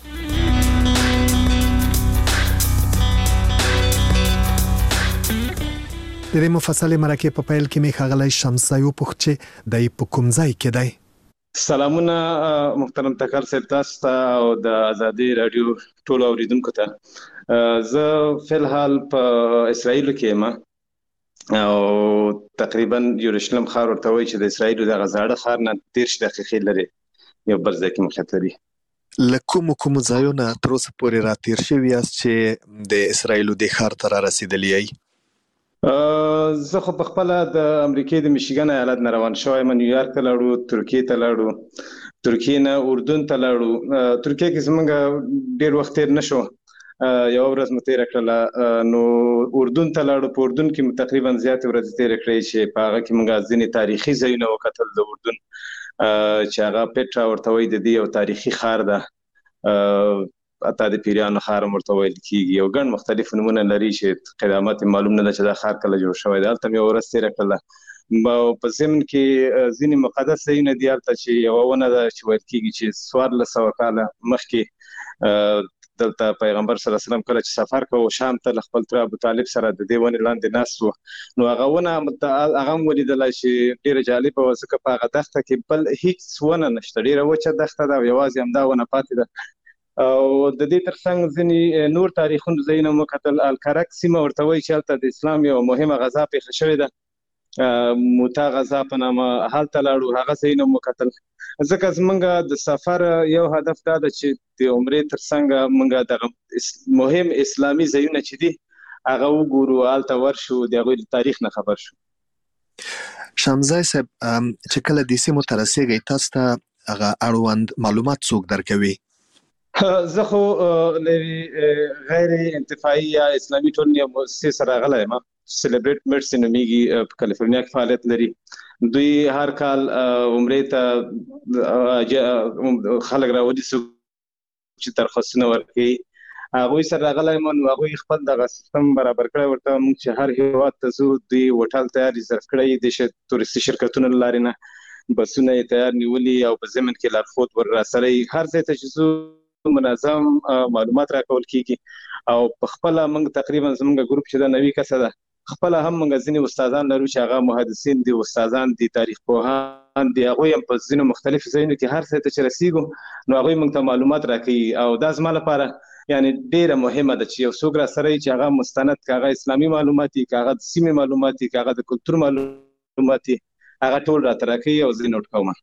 Speaker 23: د دې مفصلې مرکې په پیل کې مې ښاغلی شمسزی وپوښت چې دی په کوم ځای کې دی.
Speaker 24: سلامونه محترم تکل صاحب تاسو ته او د آزادۍ راډیو ټولو اوریدونکو ته. زه فلحال په اسرائیلو کې یم او تقریبا یروشلم ښار ورته وایي چې د اسرائیلو دغه زاړه ښار نه 30 دقیقې لري یو بل ځای کې موقعیت لري.
Speaker 23: له کومو ځایونو تر اوسه پورې راتېر شوي یاست چې د اسرائیلو دې ښار ته رارسېدلي یئ؟
Speaker 24: زه خو په خپله د امریکې د میشیګن ایالت نه روان شوی یم. نیویارک ته لاړو، ترکیې ته لاړو، ترکیې نه اردن ته لاړو. ترکیې کې زموږ ډېر وخت تېر نه شو، یو ورځ مو تېره کړله. نو اردن ته لاړو، په اردن کې مو تقریبا زیاتې ورځې تېرې کړې چې په هغه کې موږ ځینې تاریخي ځایونه وکتل د اردن چې هغه پیټرا ورته وایي، د دې یو تاریخي ښار ده، اته د پیریانو ښار هم ورته ویل کېږي. یو ګڼ مختلف نومونه لري چې قیامت معلوم نه ده چې دا ښار کله جوړ شوی دی. هلته مې یوه ورځ تېره کړله. په ضمن کې ځینې مقدس ځایونه دي هلته چې یوه ونه ده چې ویل کېږي چې 1400 کاله مخکې دلته پیغمبر صلی الله علیه وسلم کله چې سفر کوو شام ته له خپل تره ابو طالب سره د دې ونې لاندې ناست و، نو هغه ونه هغه هم ولیدله چې ډېره جالبه وه، ځکه په هغه دښته کې بل هیڅ ونه نشته، ډېره وچه دښته ده او یوازې همدا ونه پاتې ده. او د دې ترڅنګ ځینې نور تاریخونو ځایونه مو کتل. الکرک سیمه ورته وایي چې هلته د اسلام یوه مهمه غزا پیښه شوې ده، موتا غزا په نامه، هلته لاړو، هغه ځایونه مو کتل. ځکه زمونږ د سفر یو هدف دا ده چې د عمرې ترڅنګ مونږ دغه مهم اسلامي ځایونه چې دي هغه وګورو، هلته ورشو، د هغوی تاریخ نه خبر شو.
Speaker 23: شمسزی صاحب چې کله دې سیمو ته رسېږئ تاسو ته هغه اړوند معلومات څوک درکوي؟
Speaker 24: زه خو غیر انتفاعي یا اسلامي ټولنې مؤسسې سره راغلی یم. سلیبریټ میډس نومیږي، په کالیفورنیا کې فعالیت لري. دوی هر کال عمرې ته خلک راولي چې درخواستونه ورکوي. هغوی سره راغلی یم، نو هغوی خپل دغه سیستم برابر کړی ورته موږ چې هر هېواد ته ځو دوی هوټل تیار ریزرف کړی د تورستي شرکتونو له لارې نه، بسونه یې تیار نیولي او په ضمن کې لارښود ور راسره هر ځای ته چې ځو منظم معلومات راکول کیږي او په خپل موږ تقریبا زموږ ګروپ چې د 90 کسه ده خپل هم موږ ځینې استادان لرو چې هغه محدثین دي استادان دي تاریخ پوهان دي هغه هم په ځینو مختلف ځایونو کې هر څه ته چې رسیدو نو هغه موږ ته معلومات راکړي او دا زما لپاره یعنی ډیره مهمه ده چې یو څوک را سره چې هغه مستند کاغه اسلامي معلوماتي کاغه سیمه معلوماتي کاغه د کلچر معلوماتي هغه ټول را ترکي او زه نوٹ کوم.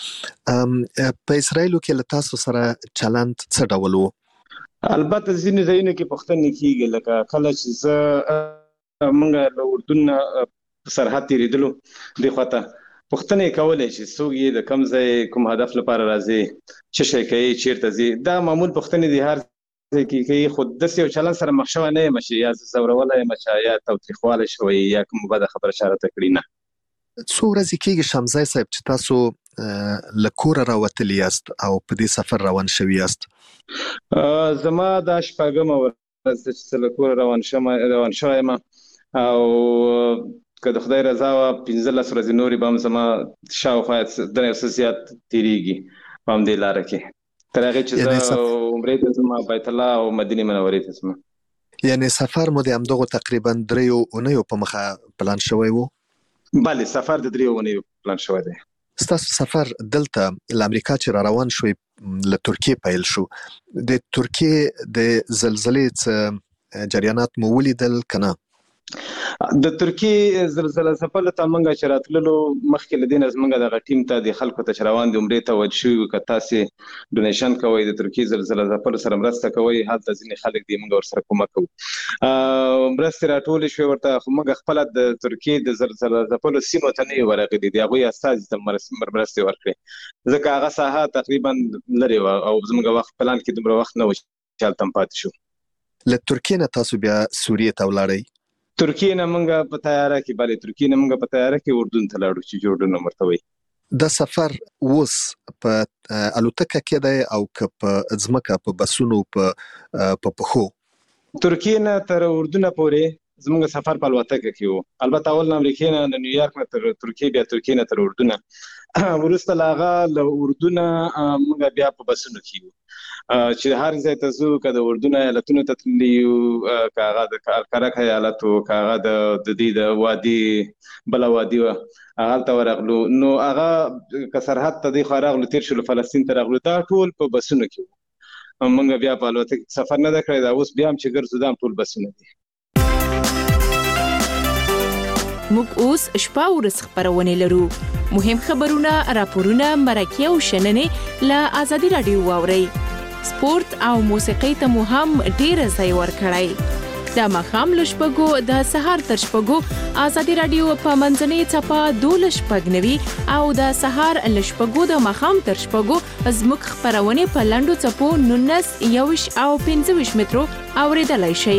Speaker 23: په اسرایل کې له تاسو سره چلند څه ډول وو؟
Speaker 24: البته ځینې ځایونو کې پښتنې کیږي لکه کله چې زه موږ له اردن سرحد تیریدلو د خواته پښتنې کولای چې څوک یې د کم ځای کوم هدف لپاره راځي چې شي کوي چیرته ځي دا معمول پښتنې دي هر ځای کې کوي خود د یو چلن سره مخ شوی نه مشي یا زورولای مچا یا توتریخواله شوی یا کوم بده خبره اشاره تکړی نه.
Speaker 23: څو ورځې کېږي شمزای صاحب چې تاسو له کوره راوتلی یاست او په دې سفر روان شوی یاست؟
Speaker 24: زما د شپږم ورځ چې له کوره روان شوم او که د خدای رضا و 15 ورځې نورې به هم زما شاوخوا درې ورځې زیات تېرېږي په همدې لاره کې تر هغې چې زه عمرې ته ځم بیت الله او مدینې منورې ته ځم.
Speaker 23: یعنې سفر مو د همدغو تقریبا 3 اونیو په مخه پلان شوی و؟
Speaker 24: بله سفر د 3 اونیو پلان شوی دی.
Speaker 23: ستاسو سفر دلته له امریکا چې را روان شوی له ترکیې پیل شو د ترکیې د زلزلې څه جریانات مو ولیدل که نه؟
Speaker 24: د ترکیې زلزلې ځپلو ته موږ چې راتللو مخکې له دې نه زموږ دغه ټیم ته د خلکو ته چې روان دي عمرې ته وجه شوي که تاسې ډونیشن کوئ د ترکیې زلزلې ځپلو سره مرسته کوئ هلته ځینې خلک دي موږ ورسره کومک کوو مرستې راټولې شوې ورته خو موږ خپله د ترکیې د زلزلې ځپلو سیمو ته نه یو ورغلي د هغوی استازي ته مرستې ورکړې ځکه هغه ساحه تقریبا لرې وه او زموږ وخت پلان کې دومره وخت نه و چې هلته هم پاتې شو.
Speaker 23: له ترکیې نه تاسو بیا سوریې ته ولاړئ؟
Speaker 24: ترکیې نه موږ په تیاره کې بلې ترکیې نه موږ په تیاره کې اردن ته لاړو چې جوړډن ورته وایي.
Speaker 23: دا سفر اوس په الوتکه کې دی او که په ځمکه په بسونو په پښو؟
Speaker 24: ترکیې نه تر اردن پورې زموږ سفر په الوتکه کې و. البته اول نه امریکا نه نیویارک نه تر ترکیې بیا ترکیې نه تر اردن وروسته له هغه له اردن موږ بیا په بسونو کې وو چې هر ځای ته ځو که د اردن ایالتونو ته تللي یو که هغه د کرک ایالت و که هغه د دې د وادي بله وادي وه هغلته ورغلو نو هغه که سرحد ته دې خوا راغلو تېر شولو فلسطین ته راغلو دا ټول په بسونو کې وو. موږ بیا په الوتکه کې سفر نه ده کړی دا اوس بیا هم چې ګرځو دا هم ټول بسونه دي.
Speaker 4: موږ اوس شپه ورځ خبرونه لرو مهم خبرونه راپورونه مرکه او شننې له آزادي رادیو واورئ سپورت او موسیقي ته مو هم ډیر ځای ورکړئ د ماښام له شپږو د سهار تر شپږو آزادي رادیو په منځنۍ څپه 12:90 او د سهار له شپږو د ماښام تر شپږو زموږ خبرونه په لنډو څپو 19 او 25 مترو اوریدلای شئ.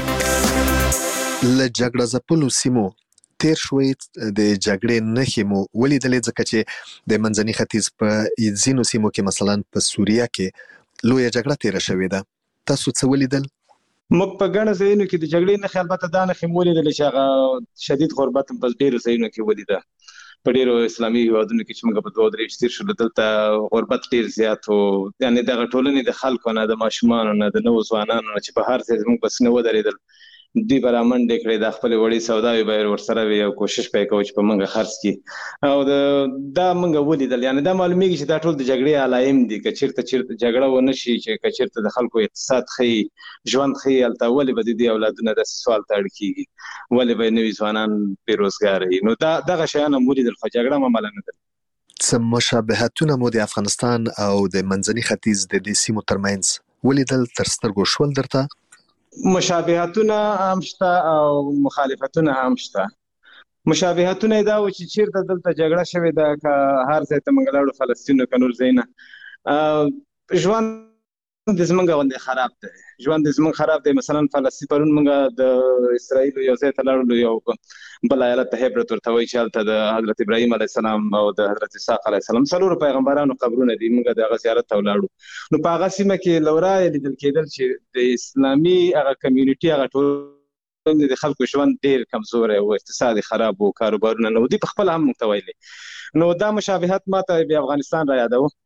Speaker 23: له جګړه ځپلو سیمو تیر شوی د جګړې نښې مو ولیدلې ځکه چې د منځني ختیځ په ځینو سیمو کې مثلا په سوریه کې لویه جګړه تیره شوې ده. تاسو څه ولیدل؟
Speaker 24: موږ په ګڼو ځایونو کې د جګړې نښې البته دا نښې مو ولیدلې چې هغه شدید غربت په ډېرو ځایونو کې ولیده. په ډېرو اسلامي هېوادونو کې چې موږ په 2-3 تیر شولو دلته غربت ډېر زیات و یعنې دغه ټولنې د خلکو نه د ماشومانو نه د نوو ځوانانو نه چې په هر ځای زموږ بسونه ودرېدل دوی به رامنډې کړې د خپلې وړې سوداوې به یې ورسره وي او کوشش به یې کوو چې په موږ خرڅ کړي او دا موږ ولیدل یعنې دا معلومیږي چې دا ټول د جګړې علایم دي که چېرته جګړه ونه شي چې که چېرته د خلکو اقتصاد ښه ژوند ښه هلته ولې به د دې اولادونه داسې سوال ته اړ کېږي ولې به نوي ځوانان بېروزګاره وي نو دغه شیان هم ولیدل خو جګړه هم عمله نه ده.
Speaker 23: څه مشابهتونه مو د افغانستان او د منځني ختیځ د دې سیمو ترمنځ ولیدل تر سترګو شول درته؟
Speaker 24: مشابهتونه هم شته او مخالفتونه هم شته. مشابهتونه دا و چې چیرته دلته جګړه شوې ده که هر ځای ته موږ لاړو فلسطین که نور ځایونه ژوند د زموږ غوندې خراب دی ژوند د زموږ خراب دی. مثلا فلسطین پرون موږ د اسرائیلو یو ځای ته لاړلو یو بل ایالت ته هبرت ورته وایي چې هلته د حضرت ابراهیم علیه السلام او د حضرت اسحاق علیه السلام 4 پیغمبرانو قبرونه دي موږ د هغه زیارت ته ولاړو نو په هغه سیمه کې له ورایه لیدل کېدل چې د اسلامي هغه کمیونټي هغه ټول د خلکو ژوند ډېر کمزوری او اقتصاد خراب و کاروبارونه نه و دوی په خپله هم موږ ته ویلي نو دا مشابهت ما ته بیا افغانستان را یادوه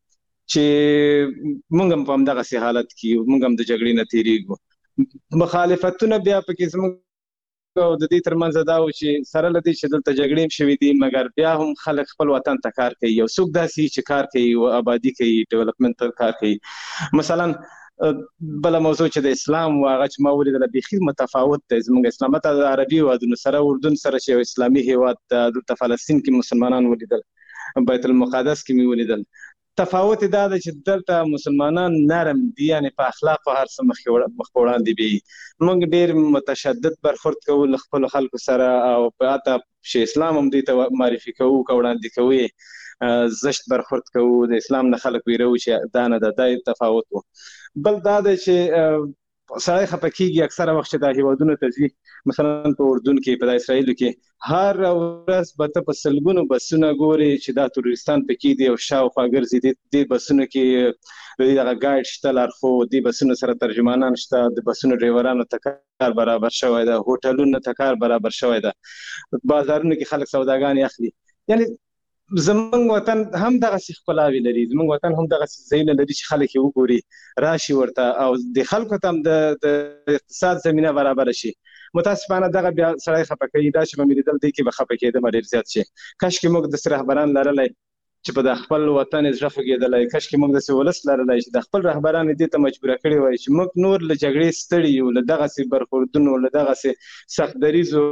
Speaker 24: چې موږ هم په همدغسې حالت کې موږ هم د جګړې نه تېرېږو. مخالفتونه بیا پکې زموږ او د دې ترمنځ دا و چې سره له دې چې دلته جګړې هم شوي دي مګر بیا هم خلک خپل وطن ته کار کوي. یو څوک داسې چې کار کوي او آبادي کوي ډیولپمنټ کار کوي. مثلا بله موضوع چې د اسلام و هغه چې ما ولیدله بیخي متفاوت دی. زموږ اسلام د عربي هېوادونو سره اردن سره چې یو اسلامي هېواد دلته فلسطین کې مسلمانان ولیدل، بیت المقدس کې مې ولیدل. تفاوت دا ده چې دلته مسلمانان نرم دي، یعنې په اخلاقو هر څه مخ په وړاندې بي. موږ ډېر متشدد برخورد کوو له خپلو خلکو سره او حتی چې اسلام هم دوی ته معرفي کوو که وړاندې کوو زشت برخورد کوو. د اسلام نه خلک ویرو چې دا نه ده. دا تفاوت و. بل دا ده چې سړی خفه کېږي اکثره وخت چې دا هېوادونو ته ځي، مثلا په اردن کې په اسرائیلو کې هر ورځ به ته په سلګونو بسونه ګورې چې دا تروریستان پکې دي او شاوخوا ګرځي. دې بسونو کې د دې دغه ګایډ شته، لارښود، دې بسونو سره ترجمانان شته، د بسونو ډریورانو ته کار برابر شوی ده، هوټلونو ته کار برابر شوی ده، بازارونو کې خلک سوداګانې اخلي. یعنې زمونږ وطن هم دغسې ښکلاوې لري، زمونږ وطن هم دغسې ځایونه لري چې خلک یې وګوري، راشي ورته او د خلکو ته هم د اقتصاد زمینه برابره شي. متاسفانه دغه بیا سړی خفه کوي. دا چې به مې لیدل دی کې به خفه کېدم ډېر زیات شي. کاشکې موږ داسې رهبران لرلی چې په د خپل وطن زړه خوږېدلی. کاشکې موږ داسې ولس لرلی چې د خپل رهبران دې ته مجبوره کړي وای چې موږ نور له جګړې ستړي یو، له دغسې برخوردونو، له دغسې سخت دریځو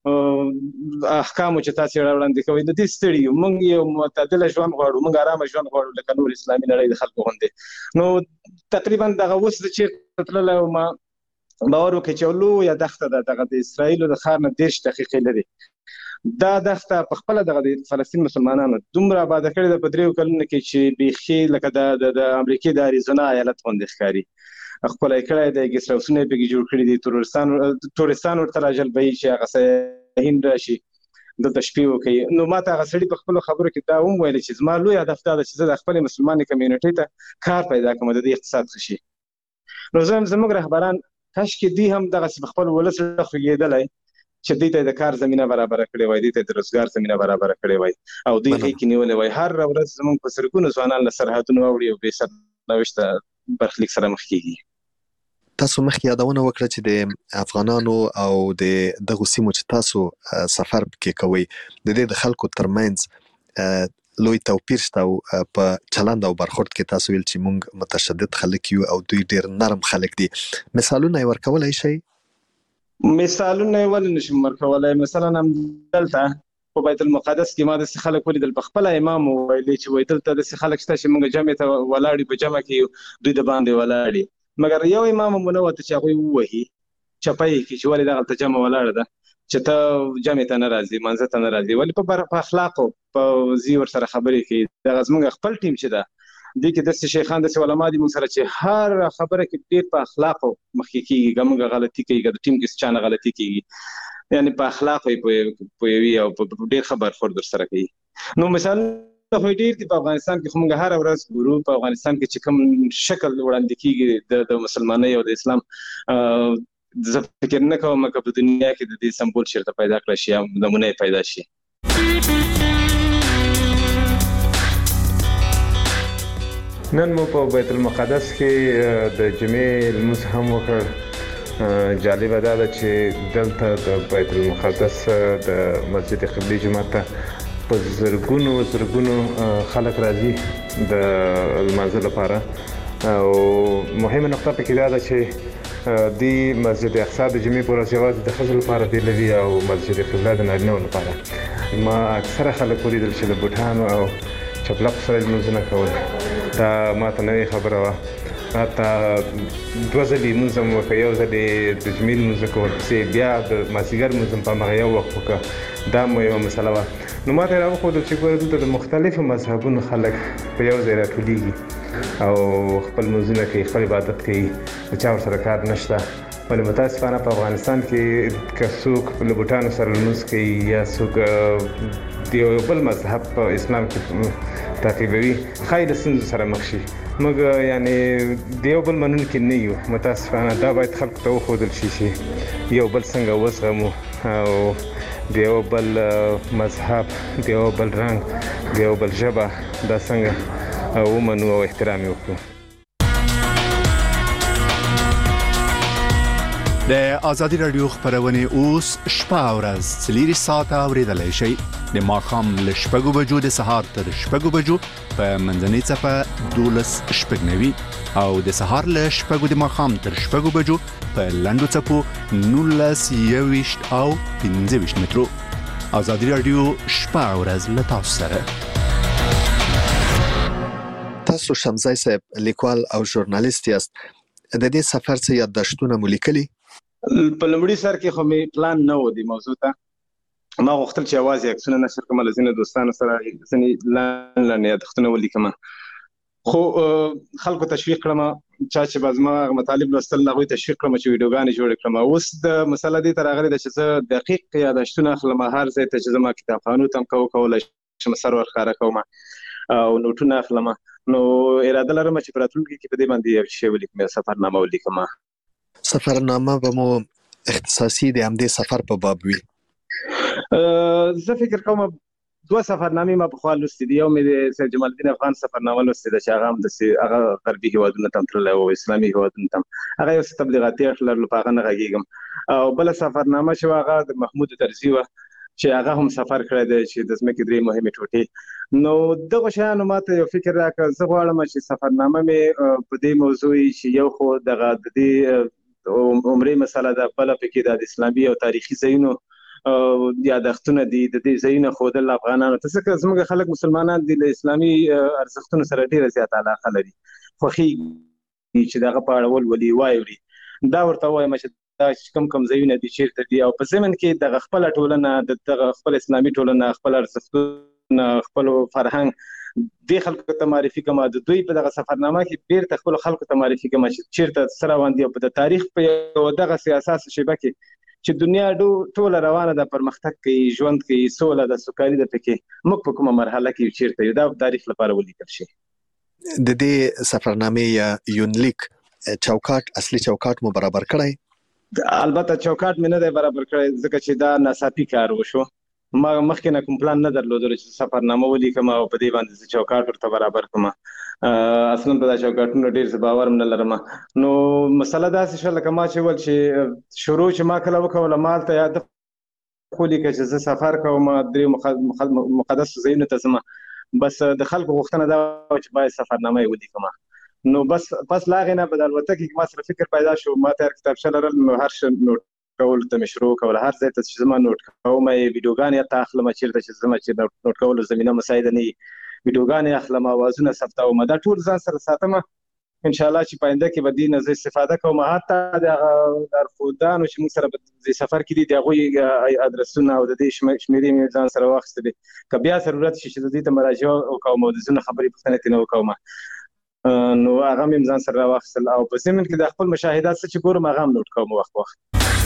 Speaker 24: احکامو چې تاسې وړاندې کوئ، د دې ستړي یو. موږ یو معتدله ژوند غواړو، موږ ارامه ژوند غواړو لکه نور اسلامي نړۍ د خلکو غوندې. نو تقریبا دغه اوس زه چېرته تللی وم باور وکړئ چې یو لویه دښته ده دغه د اسرائیلو د ښار نه 30 دقیقې لرې. دا دښته په خپله دغه د فلسطین مسلمانانو دومره آباده کړې ده په 3 کلونو کې چې بیخي لکه د امریکې د اریزونا ایالت غوندې ښکاري. ښکلی کړی دی، ګیسټ هاوسونه یې پکې جوړ کړي دي، تورستان ورته راجلبوي چې هغه سیاحین راشي دلته شپې وکړي. نو ما ته هغه سړي په خپلو خبرو کې دا هم ویلي چې زما لوی هدف دا ده چې زه د خپلې مسلمانې کمیونټۍ ته کار پیدا کړم، د دې اقتصاد ښه شي. نو زه هم زموږ رهبران کاشکې دوی هم دغسې په خپل ولس زړه خوږېدلی چې دوی ته د کار زمینه برابره کړې وای، دوی ته د روزګار زمینه برابره کړې وای او دوی غېږ کې نیولې وای. هر ورځ زموږ په سرګونو ځوانان له سرحدونو اوړي او بې سرنوشته برخلیک سره مخ کېږي.
Speaker 23: تاسو مخکې یادونه وکړه چې د افغانانو او د دغو سیمو چې تاسو سفر پکې کوئ د دې د خلکو ترمنځ لوی توپیر شته او په چلند او برخورد کې تاسو ویل چې موږ متشدد خلک یو او دوی ډېر نرم خلک دي. مثالونه یې ورکولی شئ؟
Speaker 24: مثالونه یې ولې نشم ورکولی. مثلا هم دلته په بیت المقدس کې ما داسې خلک ولیدل، په خپله امام وویلې چې وایي دلته داسې خلک شته چې موږ جمع ته ولاړ په جمع کې دوی د باندې ولاړ. مګر یو امام هم ونه وته چې هغوی ووهي چپی کې چې ولې دغلته جمع ولاړه ده چې ته جمع ته نه راځې، منځه ته نه راځې. ولې په اخلاقو په زی ورسره خبرې کوي. دغه زموږ خپل ټیم چې ده دې کې داسې شیخان داسې علما دي موږ سره چې هر خبره کې ډېر په اخلاقو مخکې کېږي. که موږ غلطي کوي، که د ټیم کې چا نه غلطي کېږي، یعنې په اخلاقو یې پوهوي او په ډېر ښه برخورد ورسره کوي. نو مثال خو ډېر دي په افغانستان کې، خو موږ هره ورځ ګورو په افغانستان کې چې کوم شکل وړاندې کېږي د مسلمانۍ او د اسلام. زه فکر نه کوم که په دنیا کې د دې سمبول چېرته پیدا کړی شي یا نمونه یې پیدا شي. نن مو په بیت المقدس کې د جمعې لمونځ هم وکړ. جالبه دا ده چې دلته د بیت المقدس د مسجد قبلي جومات ته په زرګونو خلک راځي د لمانځه لپاره. او مهمه نقطه پکې دا ده چې دی مسجد اقصی د جمعې په ورځ یوازې د ښځو لپاره دی لري او مسجد قبله د نارینه‌و لپاره. ما اکثره خلک ولیدل چې د بوټانو او چپلقو سره لمونځونه کول. دا ما ته نوې خبره وه. حتی 2 ځلې لمونځ هم وکړه، یو ځل یې د جمعې لمونځ کول، پسې بیا د مازدیګر لمونځ هم په همغه یو وخت وکړه. دا مو یوه مسله وه. نو ما ته یې راوښودل چې ګوره دلته د مختلفو مذهبونو خلک په یو ځای راټولېږي او خپل لمونځونه کوي، خپل عبادت کوي، د چا ورسره کار نشته. ولې متاسفانه په افغانستان کې که څوک له بوټانو سره لمونځ کوي یا څوک د یو بل مذهب په اسلام کې تعقیبوي، ښایي له ستونزو سره مخ شي. موږ یعنې د یو بل منونکي نه یو. متاسفانه دا باید خلکو ته وښودل شي چې یو بل څنګه وزغمو او د یو بل مذهب، د یو بل رنګ، د یو بل ژبه دا څنګه
Speaker 5: ومنو او احترام وکړو.
Speaker 22: د ازادي رادیو خبرونه اوس شپه او ورځ 3 ساعته اوریدلای شئ. د ماښام له 6 بجو د سهار تر 6 بجو په منځنۍ صفه 12:09 او د سهار له 6 د ماښام تر 6 بجو په لنډو صفو 19:20 او 15 مترو. ازادي رادیو شپه او ورځ له تاسو سره.
Speaker 23: تاسو شمزای صاحب لیکوال او ژورنالیست یاست. د دې سفر څخه یادداشتونه مو لیکلي؟
Speaker 24: په لومړي سر کې خو مې پلان نه و د موضوع ته. ما غوښتل چې اواز عکسونه نشر کوم، لزینه دوستانو سره ځنې لاندې یادښتونه ولیکم، خو خلکو تشویق کړم چا چې بازما مطالب لوستل هغوی تشویق کړم چې ویډیوګانې جوړې کړم. اوس د مسله دې ته راغلې ده چې زه دقیق یادښتونه اخلم، هر ځای ته چې زما کتابخانو ته هم کولی شم سر ورښکاره کوم او نوټونه اخلم. نو اراده لرم چې په راتلونکي کې په دې باندې یو شی ولیکم، سفرنامه ولیکم.
Speaker 23: سفرنامه به مو اختصاصي د همدې سفر په باب وي؟
Speaker 24: زه فکر کوم 2 سفرنامې ما په خوا لوستې دي. یو مې د سید جمال الدین افغان سفرنامه لوستې ده چې هغه هم هغه غربي هیوادونو ته تللی او اسلامي هیوادونو ته، هغه یو تبلیغاتي اړخ لرلو، په هغه نه غږېږم. او بله سفرنامه چې هغه د محمود طرزي وه چې هغه هم سفر کړی دی چې د ځمکې 3 مهمې ټوټې. نو دغه شیانو ماته یو فکر راکړ. زه غواړم چې سفرنامه مې په دې موضوع چې یو خو دغه د دې عمرې مسله ده، بله پکې د اسلامي او تاریخي ځایونو یادښتونه دي، د دې ځایونه ښودل افغانانو ته، ځکه زموږ خلک مسلمانان دي له اسلامي ارزښتونو سره ډېره زیاته علاقه لري، خوښېږي چې دغه په اړه ولولي واوري. دا ورته وایم چې دا کوم ځایونه دي چیرته دي، او په ضمن کې دغه خپله ټولنه، دغه خپل اسلامي ټولنه، خپل ارزښتونه، خپل فرهنګ دې خلکو ته معرفي کوم. د دوی په دغه سفرنامه کې بیرته خپل خلکو ته معرفي کوم چې چیرته څه روان دي، او په تاریخ په یو دغه سیاسي شیبه کې چې دنیا ټوله روانه ده، پرمختګ کوي، ژوند کوي، سوله ده، سوکالي ده، پکې موږ په کومه مرحله کې چیرته یو، دا تاریخ لپاره ولیکل شي.
Speaker 23: د دې سفرنامې یا یونلیک چوکاټ، اصلي چوکاټ مو برابر کړی؟
Speaker 24: البته چوکاټ مې نه دی برابر کړی ځکه چې دا ناڅاپي کار وشو. ما مخکې نه کوم پلان نه درلودلو چې سفرنامه ولیکم او په دې باندې زه چوکاټ ورته برابر کړم. اصلا په دا چوکاټونو ډېر زه باور هم نه لرم. نو مسله داسې شوه لکه ما چې ویل چې شروع چې ما کله وکوله ما هلته یاد ولیکه چې زه سفر کوم 3 مقدسو ځایونو ته ځم، بس د خلکو غوښتنه دا وه چې باید سفرنامه یې ولیکم. نو بس پس له هغې نه په د الوتکې کې ما سره فکر پیدا شو، ما ته هر کتابچه لرل، نو هر شی نوټ کولو ته مې شروع کوله، هر ځای ته چې زما نوټ کوم ویډیوګانې حتی اخلم، چېرته چې زما چې نوټ کولو زمینه مساعده نه وي ویډیوګانې اخلم، اوازونه ثبتوم، دا ټول ځان سره ساتم. انشاءالله چې په آینده کې به دې نه زه استفاده کوم. حتی د لارښودانو چې موږ سره په دې سفر کې دي د هغوی ادرسونه او د دې شمېرې مې ځان سره واخیستلې، که بیا ضرورت شي چې د دې ته مراجعه وکوم او د ځینو خبرې پوښتنې ترې نه وکوم، نو هغه مې ځان سره راواخیستل. او په ضمن کې د خپل مشاهدات څه چې ګورم هغه هم نوټ کوم وخت وخت.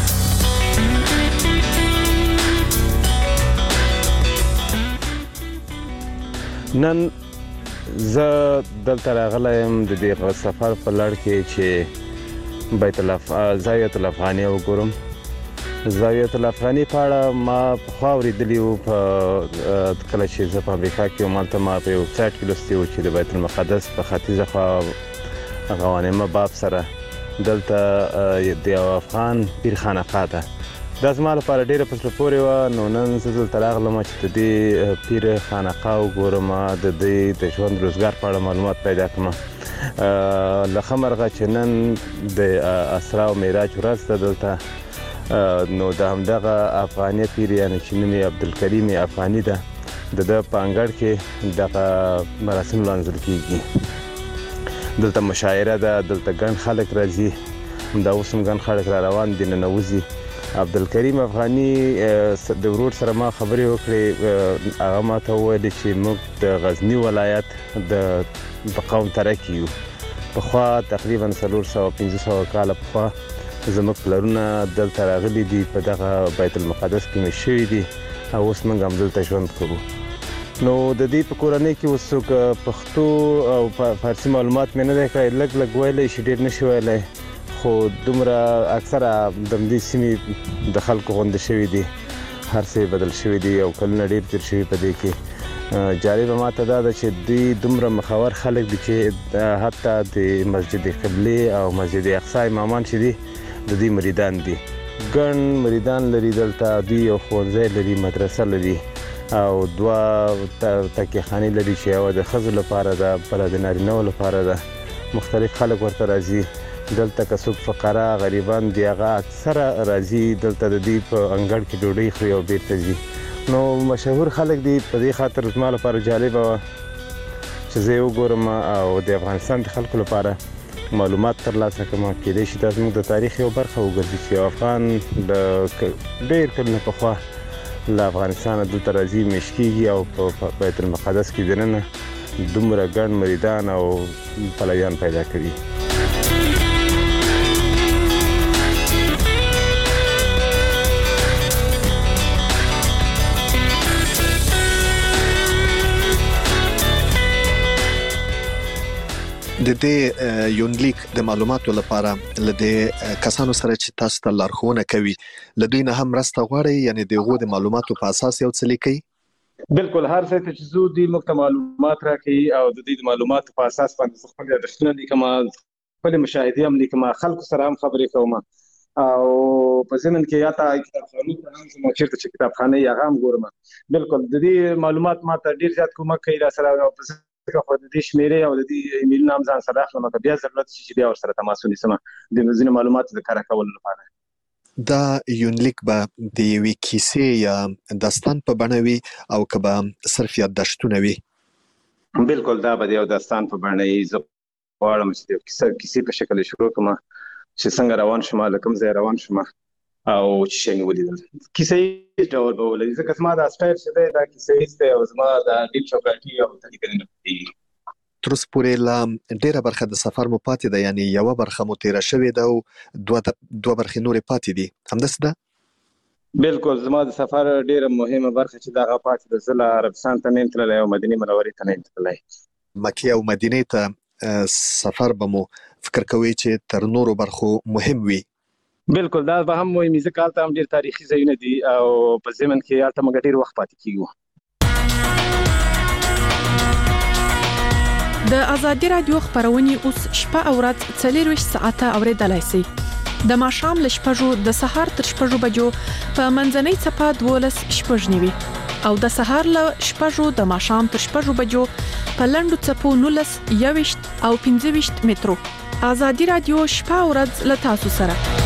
Speaker 5: نن زه دلته راغلی یم د دې سفر په لړ کې چې زاویة الافغانیه وګورم. زاویة الافغانیه په اړه ما پخوا اورېدلي وو، کله چې زه په امریکا کې وم هلته ما په یو ویبسایټ کې لوستي وو چې د بیت المقدس په ختیځه خوا غوانمه باب سره دلته د یو افغان پیر خانقاه ده. دا زما لپاره ډېره په زړه پورې وه. نو نن زه دلته راغلم چې د دې پیر خانقاه وګورم، د دوی د ژوند روزګار په اړه معلومات پیدا کړم. له ښه مرغه چې نن د اسرا او معراج ورځ ده دلته، نو د همدغه افغاني پیر یعنې چې نوم یې عبدالکریم افغاني ده، د ده په انګړ کې دغه مراسم لمانځل کېږي. دلته مشاعره ده، دلته ګڼ خلک راځي، همدا اوس هم ګڼ خلک را روان دي ننوځي. عبدالکریم افغاني د ورور سره ما خبرې وکړې، هغه ما ته وویل چې موږ د غزني ولایت د قوم تره کې یو. پخوا تقریبا 400-500 کاله پخوا زموږ پلرونه دلته راغلي دي، په دغه بیت المقدس کې مې شوي دي او اوس موږ هم دلته ژوند کوو. نو د دې په کورنۍ کې اوس څوک پښتو او فارسي معلومات مې نه دی کړی، لږ ویلی شي، ډېر نه شي ویلی، خو دومره اکثره د همدې سیمې د خلکو غونډې شوي دي، هر څه بدل شوي دي او کلونه ډېر تېر شوي په دې کې. جالب ماته دا ده چې دوی دومره مخور خلک دي چې حتی د مسجد قبله او مسجد اقصی امامان چې دي د دې مریدان دي. ګڼ مریدان لري دلته. دوی یو ښوونځی لري، مدرسه لري او دوه تکیهخانې لري چې یوه د ښځو لپاره ده، بله د نارینه‌و لپاره ده. مختلف خلک ورته راځي. دلته که څوک فقرا غریبان دي هغه اکثره راځي دلته د دوی په انګړ کې ډوډۍ خوري او بیرته ځي. نو مشهور خلک دي. په دې خاطر زما لپاره جالبه وه چې زه یې وګورم او د افغانستان د خلکو لپاره معلومات ترلاسه کړم. کېدای شي دا زموږ د تاریخ یو برخه وګرځي چې افغان د ډېر کلونه پخوا له افغانستانه دلته راځي، میشت کېږي او په بیت المقدس کې دننه دومره ګڼ مریدان او پلویان پیدا کړي.
Speaker 23: د دې یونلیک د معلوماتو لپاره لدې کسانو سره چې تاسو ته لارښوونه کوي له دوی نه هم مرسته غواړي، یعنی دغه د معلوماتو په اساس یو څه لیکي؟
Speaker 24: بالکل، هر څه چې زه دوی موږ ته معلومات راکړي او د دې معلوماتو په اساس باندې خپل یادښتونه لیکم، خپل مشاهدې هم لیکم، خلکو سره هم خبرې کوم او په ضمن کې یا ته کتابخانې ته هم ځم چېرته چې کتابخانه یې هغه هم ګورم. بالکل د دې معلومات ماته ډېر زیات کومک کوي را سره. خو د دې شمیرې او د دې ایمیلونه هم ځان سره اخلم که بیا ضرورت شي چې بیا ورسره تماس ونیسم د ځینو معلوماتو د کره کولو لپاره.
Speaker 23: دا یونلیک به د یوې کیسې یا داستان په بڼه وي او که به صرف یادداشتونه وي؟
Speaker 24: بالکل، دا به د یو داستان په بڼه وي. زه غواړم چې د کیسې په شکل شروع کړم چې څنګه روان شم، له کوم ځای روان شم او چې شی مې ولیدل. کیسې ډول به ولري ځکه زما دا سټایل چې دی دا کیسې دی او زما دا ډیپ چوکاټي او تلیکنې دي.
Speaker 23: تر اوسه پورې لا ډېره برخه د سفر مو پاتې ده، یعنی یوه برخه مو تېره شوې ده او دوه برخې نورې پاتې دي، همداسې ده؟
Speaker 24: بالکل، زما د سفر ډېره مهمه برخه چې دغه پاتې ده. زه له عربستان ته نه یم تللی او مدینې منورې ته نه یم تللی.
Speaker 23: مکې او مدینې ته سفر به مو فکر کوئ چې تر نورو برخو مهم وي؟
Speaker 24: بالکل، دا به هم مهمي ځکه هلته هم ډېر تاریخي ځایونه دي او په ضمن کې هلته موږ ډېر وخت پاتې کېږو.
Speaker 9: د ازادي راډیو خبرونه اوس شپه او ورځ 24 ساعته اوریدلای شئ. د ماښام له 6 د سهار تر 6 بجو په منځنۍ چپه 12 شپږ نیوي او د سهار له 6 د ماښام تر 6 بجو په لنډو چپو 19 21 او 25 مترو. ازادي راډیو شپه او ورځ له تاسو سره.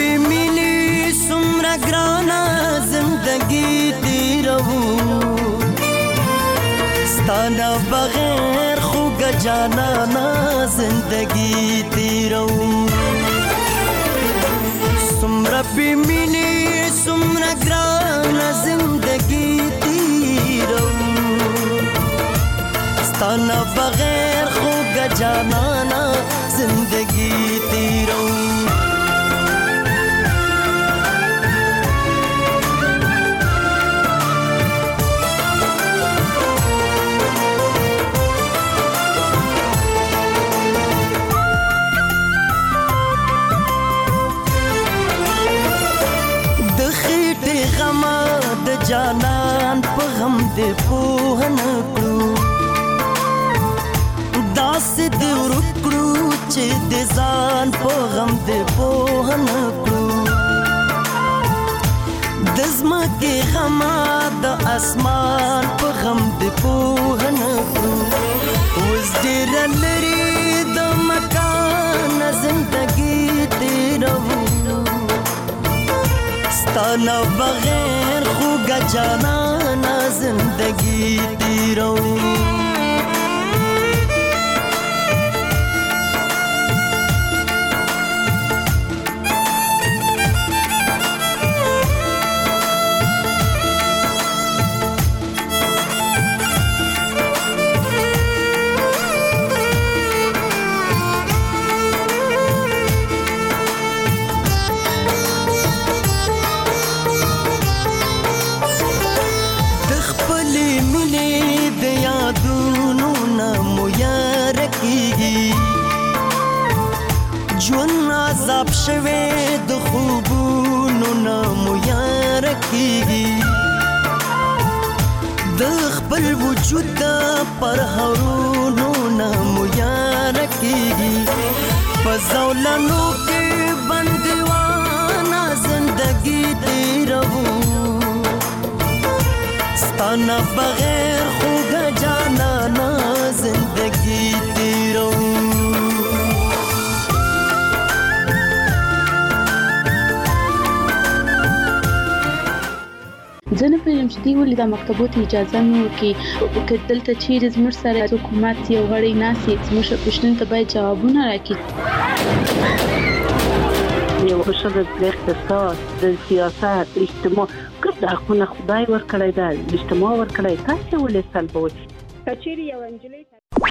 Speaker 6: بمینې څومره ګرانه زندګي تیروو ستا نه بغیر خوږه جانانه زندګي تیروو څومره بمینې څومره ګرانه زندګي تیروو ستا نه بغیر خوږه جانانه زندگی تیرو د خېټې غما د جانان په غم دې پوه نه کړو داسې دې ورکړو چې د ځان په غم دې پوه نه کړو د ځمکې غما د اسمان په غم دې پوه نه کړو اوس ډېره لرې د مکان زندګي تېروو ستا نه بغیر خوږه جانانه زندګي تېروو عذاب شوه د خوبونو نه مو یار کیږي د خپل وجود پر هرونو نه مو یار کیږي په زولانو کې بندوانه زندگی تیروو ستانه بغیر خوږه جانانه زندگی تیروو
Speaker 16: زه نه پوهېږم چې دوی ولې دا مکتبو ته اجازه نه ورکوي که دلته چیرې زموږ سره حکومت یو غړی ناست وي زموږ پوښتنو ته باید جوابونه راکړي
Speaker 17: یو ښځه د اقتصاد د سیاست اجتماع ګرد حقونه خدای ورکړی ده اجتماع ورکړی تاسې ولې سلبوئ
Speaker 18: که چیرې یو نجلۍ